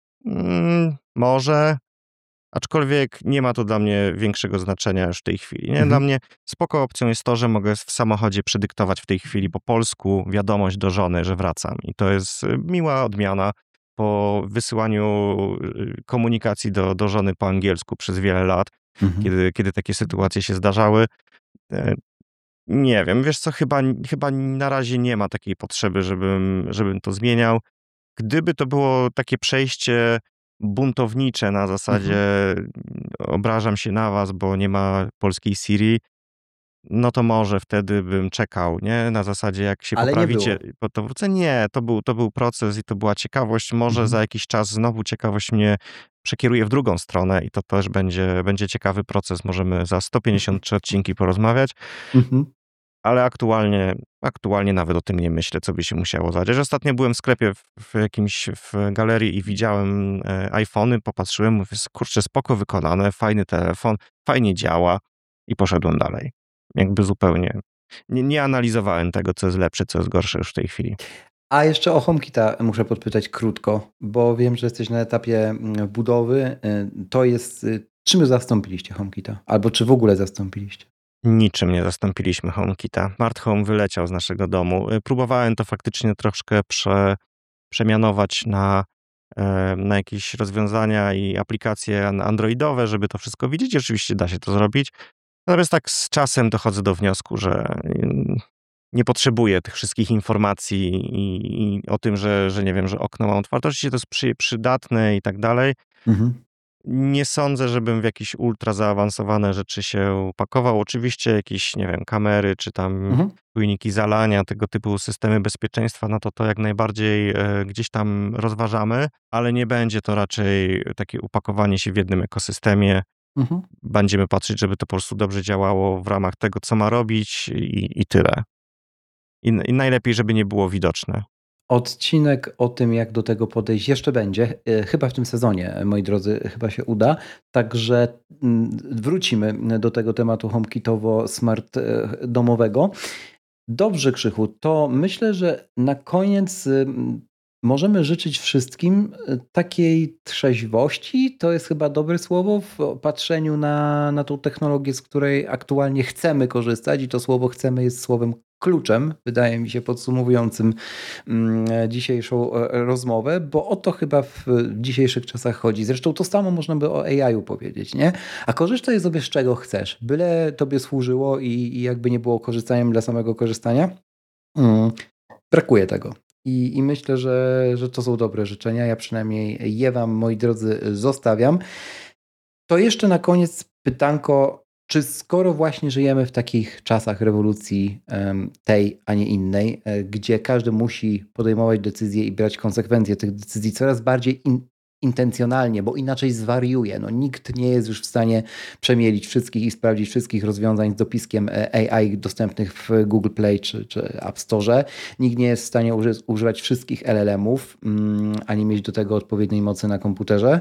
Mm, może, aczkolwiek nie ma to dla mnie większego znaczenia już w tej chwili. Nie? Dla Mhm. mnie spoko opcją jest to, że mogę w samochodzie przedyktować w tej chwili po polsku wiadomość do żony, że wracam. I to jest y, miła odmiana po wysyłaniu y, komunikacji do, do żony po angielsku przez wiele lat, Mhm. kiedy, kiedy takie sytuacje się zdarzały. E, Nie wiem, wiesz co, chyba, chyba na razie nie ma takiej potrzeby, żebym, żebym to zmieniał. Gdyby to było takie przejście buntownicze na zasadzie Mhm. obrażam się na was, bo nie ma polskiej Siri, no to może wtedy bym czekał, nie? Na zasadzie jak się Ale nie poprawicie, było. po- to wrócę. Nie, to był, to był proces i to była ciekawość. Może Mhm. za jakiś czas znowu ciekawość mnie przekieruje w drugą stronę i to też będzie, będzie ciekawy proces. Możemy za sto pięćdziesiąt trzy odcinki porozmawiać. Mhm. ale aktualnie, aktualnie nawet o tym nie myślę, co by się musiało zadziać. Ostatnio byłem w sklepie w, w jakimś w galerii i widziałem e, iPhony, popatrzyłem, mówię, kurczę, spoko wykonane, fajny telefon, fajnie działa i poszedłem dalej. Jakby zupełnie nie, nie analizowałem tego, co jest lepsze, co jest gorsze już w tej chwili. A jeszcze o HomeKita muszę podpytać krótko, bo wiem, że jesteś na etapie budowy. To jest, czym zastąpiliście HomeKita? Albo czy w ogóle zastąpiliście? Niczym nie zastąpiliśmy HomeKita. Smart Home wyleciał z naszego domu. Próbowałem to faktycznie troszkę prze, przemianować na, na jakieś rozwiązania i aplikacje androidowe, żeby to wszystko widzieć. Oczywiście da się to zrobić. Natomiast tak z czasem dochodzę do wniosku, że nie potrzebuję tych wszystkich informacji i, i o tym, że, że nie wiem, że okno mam otwarte. Oczywiście to jest przy, przydatne i tak dalej. Mhm. Nie sądzę, żebym w jakieś ultra zaawansowane rzeczy się pakował. Oczywiście jakieś, nie wiem, kamery, czy tam mhm. czujniki zalania, tego typu systemy bezpieczeństwa, no to to jak najbardziej e, gdzieś tam rozważamy, ale nie będzie to raczej takie upakowanie się w jednym ekosystemie. Mhm. Będziemy patrzeć, żeby to po prostu dobrze działało w ramach tego, co ma robić i, i tyle. I, I najlepiej, żeby nie było widoczne. Odcinek o tym, jak do tego podejść, jeszcze będzie. Chyba w tym sezonie, moi drodzy, chyba się uda. Także wrócimy do tego tematu HomeKitowo-smart domowego. Dobrze, Krzychu, to myślę, że na koniec możemy życzyć wszystkim takiej trzeźwości. To jest chyba dobre słowo w patrzeniu na, na tą technologię, z której aktualnie chcemy korzystać i to słowo chcemy jest słowem kluczem, wydaje mi się, podsumowującym dzisiejszą rozmowę, bo o to chyba w dzisiejszych czasach chodzi. Zresztą to samo można by o A I-u powiedzieć, nie? A korzystaj sobie z czego chcesz, byle tobie służyło i, i jakby nie było korzystaniem dla samego korzystania. Hmm. Brakuje tego. I, I myślę, że, że to są dobre życzenia. Ja przynajmniej je wam, moi drodzy, zostawiam. To jeszcze na koniec pytanko, czy skoro właśnie żyjemy w takich czasach rewolucji tej, a nie innej, gdzie każdy musi podejmować decyzje i brać konsekwencje tych decyzji coraz bardziej in, intencjonalnie, bo inaczej zwariuje. No, nikt nie jest już w stanie przemielić wszystkich i sprawdzić wszystkich rozwiązań z dopiskiem A I dostępnych w Google Play czy, czy App Store. Nikt nie jest w stanie uży, używać wszystkich L L M-ów, mm, ani mieć do tego odpowiedniej mocy na komputerze.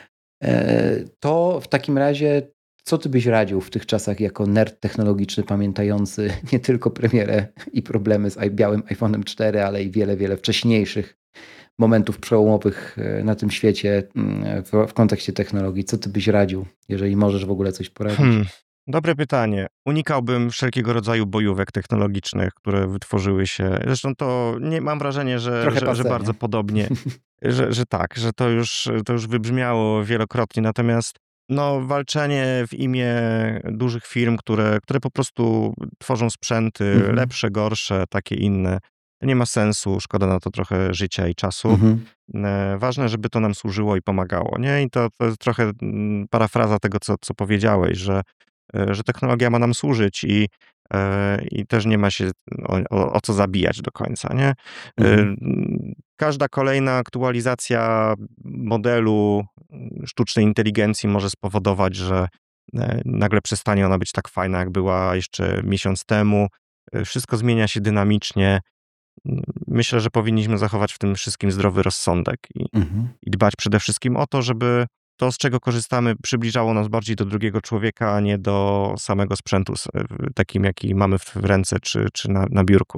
To w takim razie co ty byś radził w tych czasach jako nerd technologiczny pamiętający nie tylko premierę i problemy z białym iPhone'em cztery, ale i wiele, wiele wcześniejszych momentów przełomowych na tym świecie w, w kontekście technologii? Co ty byś radził, jeżeli możesz w ogóle coś poradzić? Hmm. Dobre pytanie. Unikałbym wszelkiego rodzaju bojówek technologicznych, które wytworzyły się. Zresztą to nie mam wrażenie, że, że, że bardzo podobnie, że, że tak, że to już, to już wybrzmiało wielokrotnie. Natomiast no, walczenie w imię dużych firm, które, które po prostu tworzą sprzęty mhm. lepsze, gorsze, takie inne, nie ma sensu, szkoda na to trochę życia i czasu. Mhm. Ważne, żeby to nam służyło i pomagało, nie? I to, to jest trochę parafraza tego, co, co powiedziałeś, że że technologia ma nam służyć i, i też nie ma się o, o, o co zabijać do końca, nie? Mhm. Każda kolejna aktualizacja modelu sztucznej inteligencji może spowodować, że nagle przestanie ona być tak fajna, jak była jeszcze miesiąc temu. Wszystko zmienia się dynamicznie. Myślę, że powinniśmy zachować w tym wszystkim zdrowy rozsądek i, mhm. i dbać przede wszystkim o to, żeby to, z czego korzystamy, przybliżało nas bardziej do drugiego człowieka, a nie do samego sprzętu, takim, jaki mamy w ręce czy, czy na, na biurku.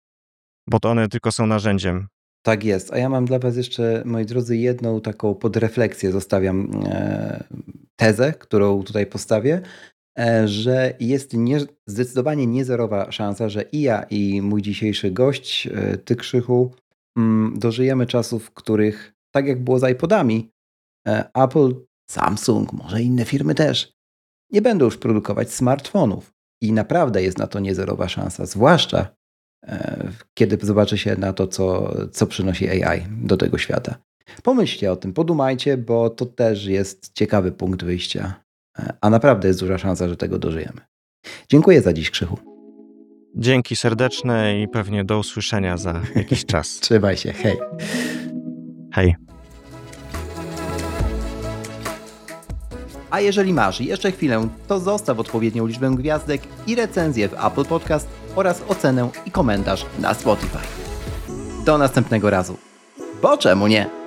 Bo to one tylko są narzędziem. Tak jest. A ja mam dla was jeszcze, moi drodzy, jedną taką podrefleksję zostawiam e, tezę, którą tutaj postawię, e, że jest nie, zdecydowanie niezerowa szansa, że i ja, i mój dzisiejszy gość, e, ty, Krzychu, m, dożyjemy czasów, w których, tak jak było z iPodami, Apple, Samsung, może inne firmy też, nie będą już produkować smartfonów. I naprawdę jest na to niezerowa szansa, zwłaszcza e, kiedy zobaczy się na to, co, co przynosi A I do tego świata. Pomyślcie o tym, podumajcie, bo to też jest ciekawy punkt wyjścia. E, a naprawdę jest duża szansa, że tego dożyjemy. Dziękuję za dziś, Krzychu. Dzięki serdeczne i pewnie do usłyszenia za jakiś czas. Trzymaj się, hej. Hej. A jeżeli masz jeszcze chwilę, to zostaw odpowiednią liczbę gwiazdek i recenzję w Apple Podcast oraz ocenę i komentarz na Spotify. Do następnego razu. Bo czemu nie?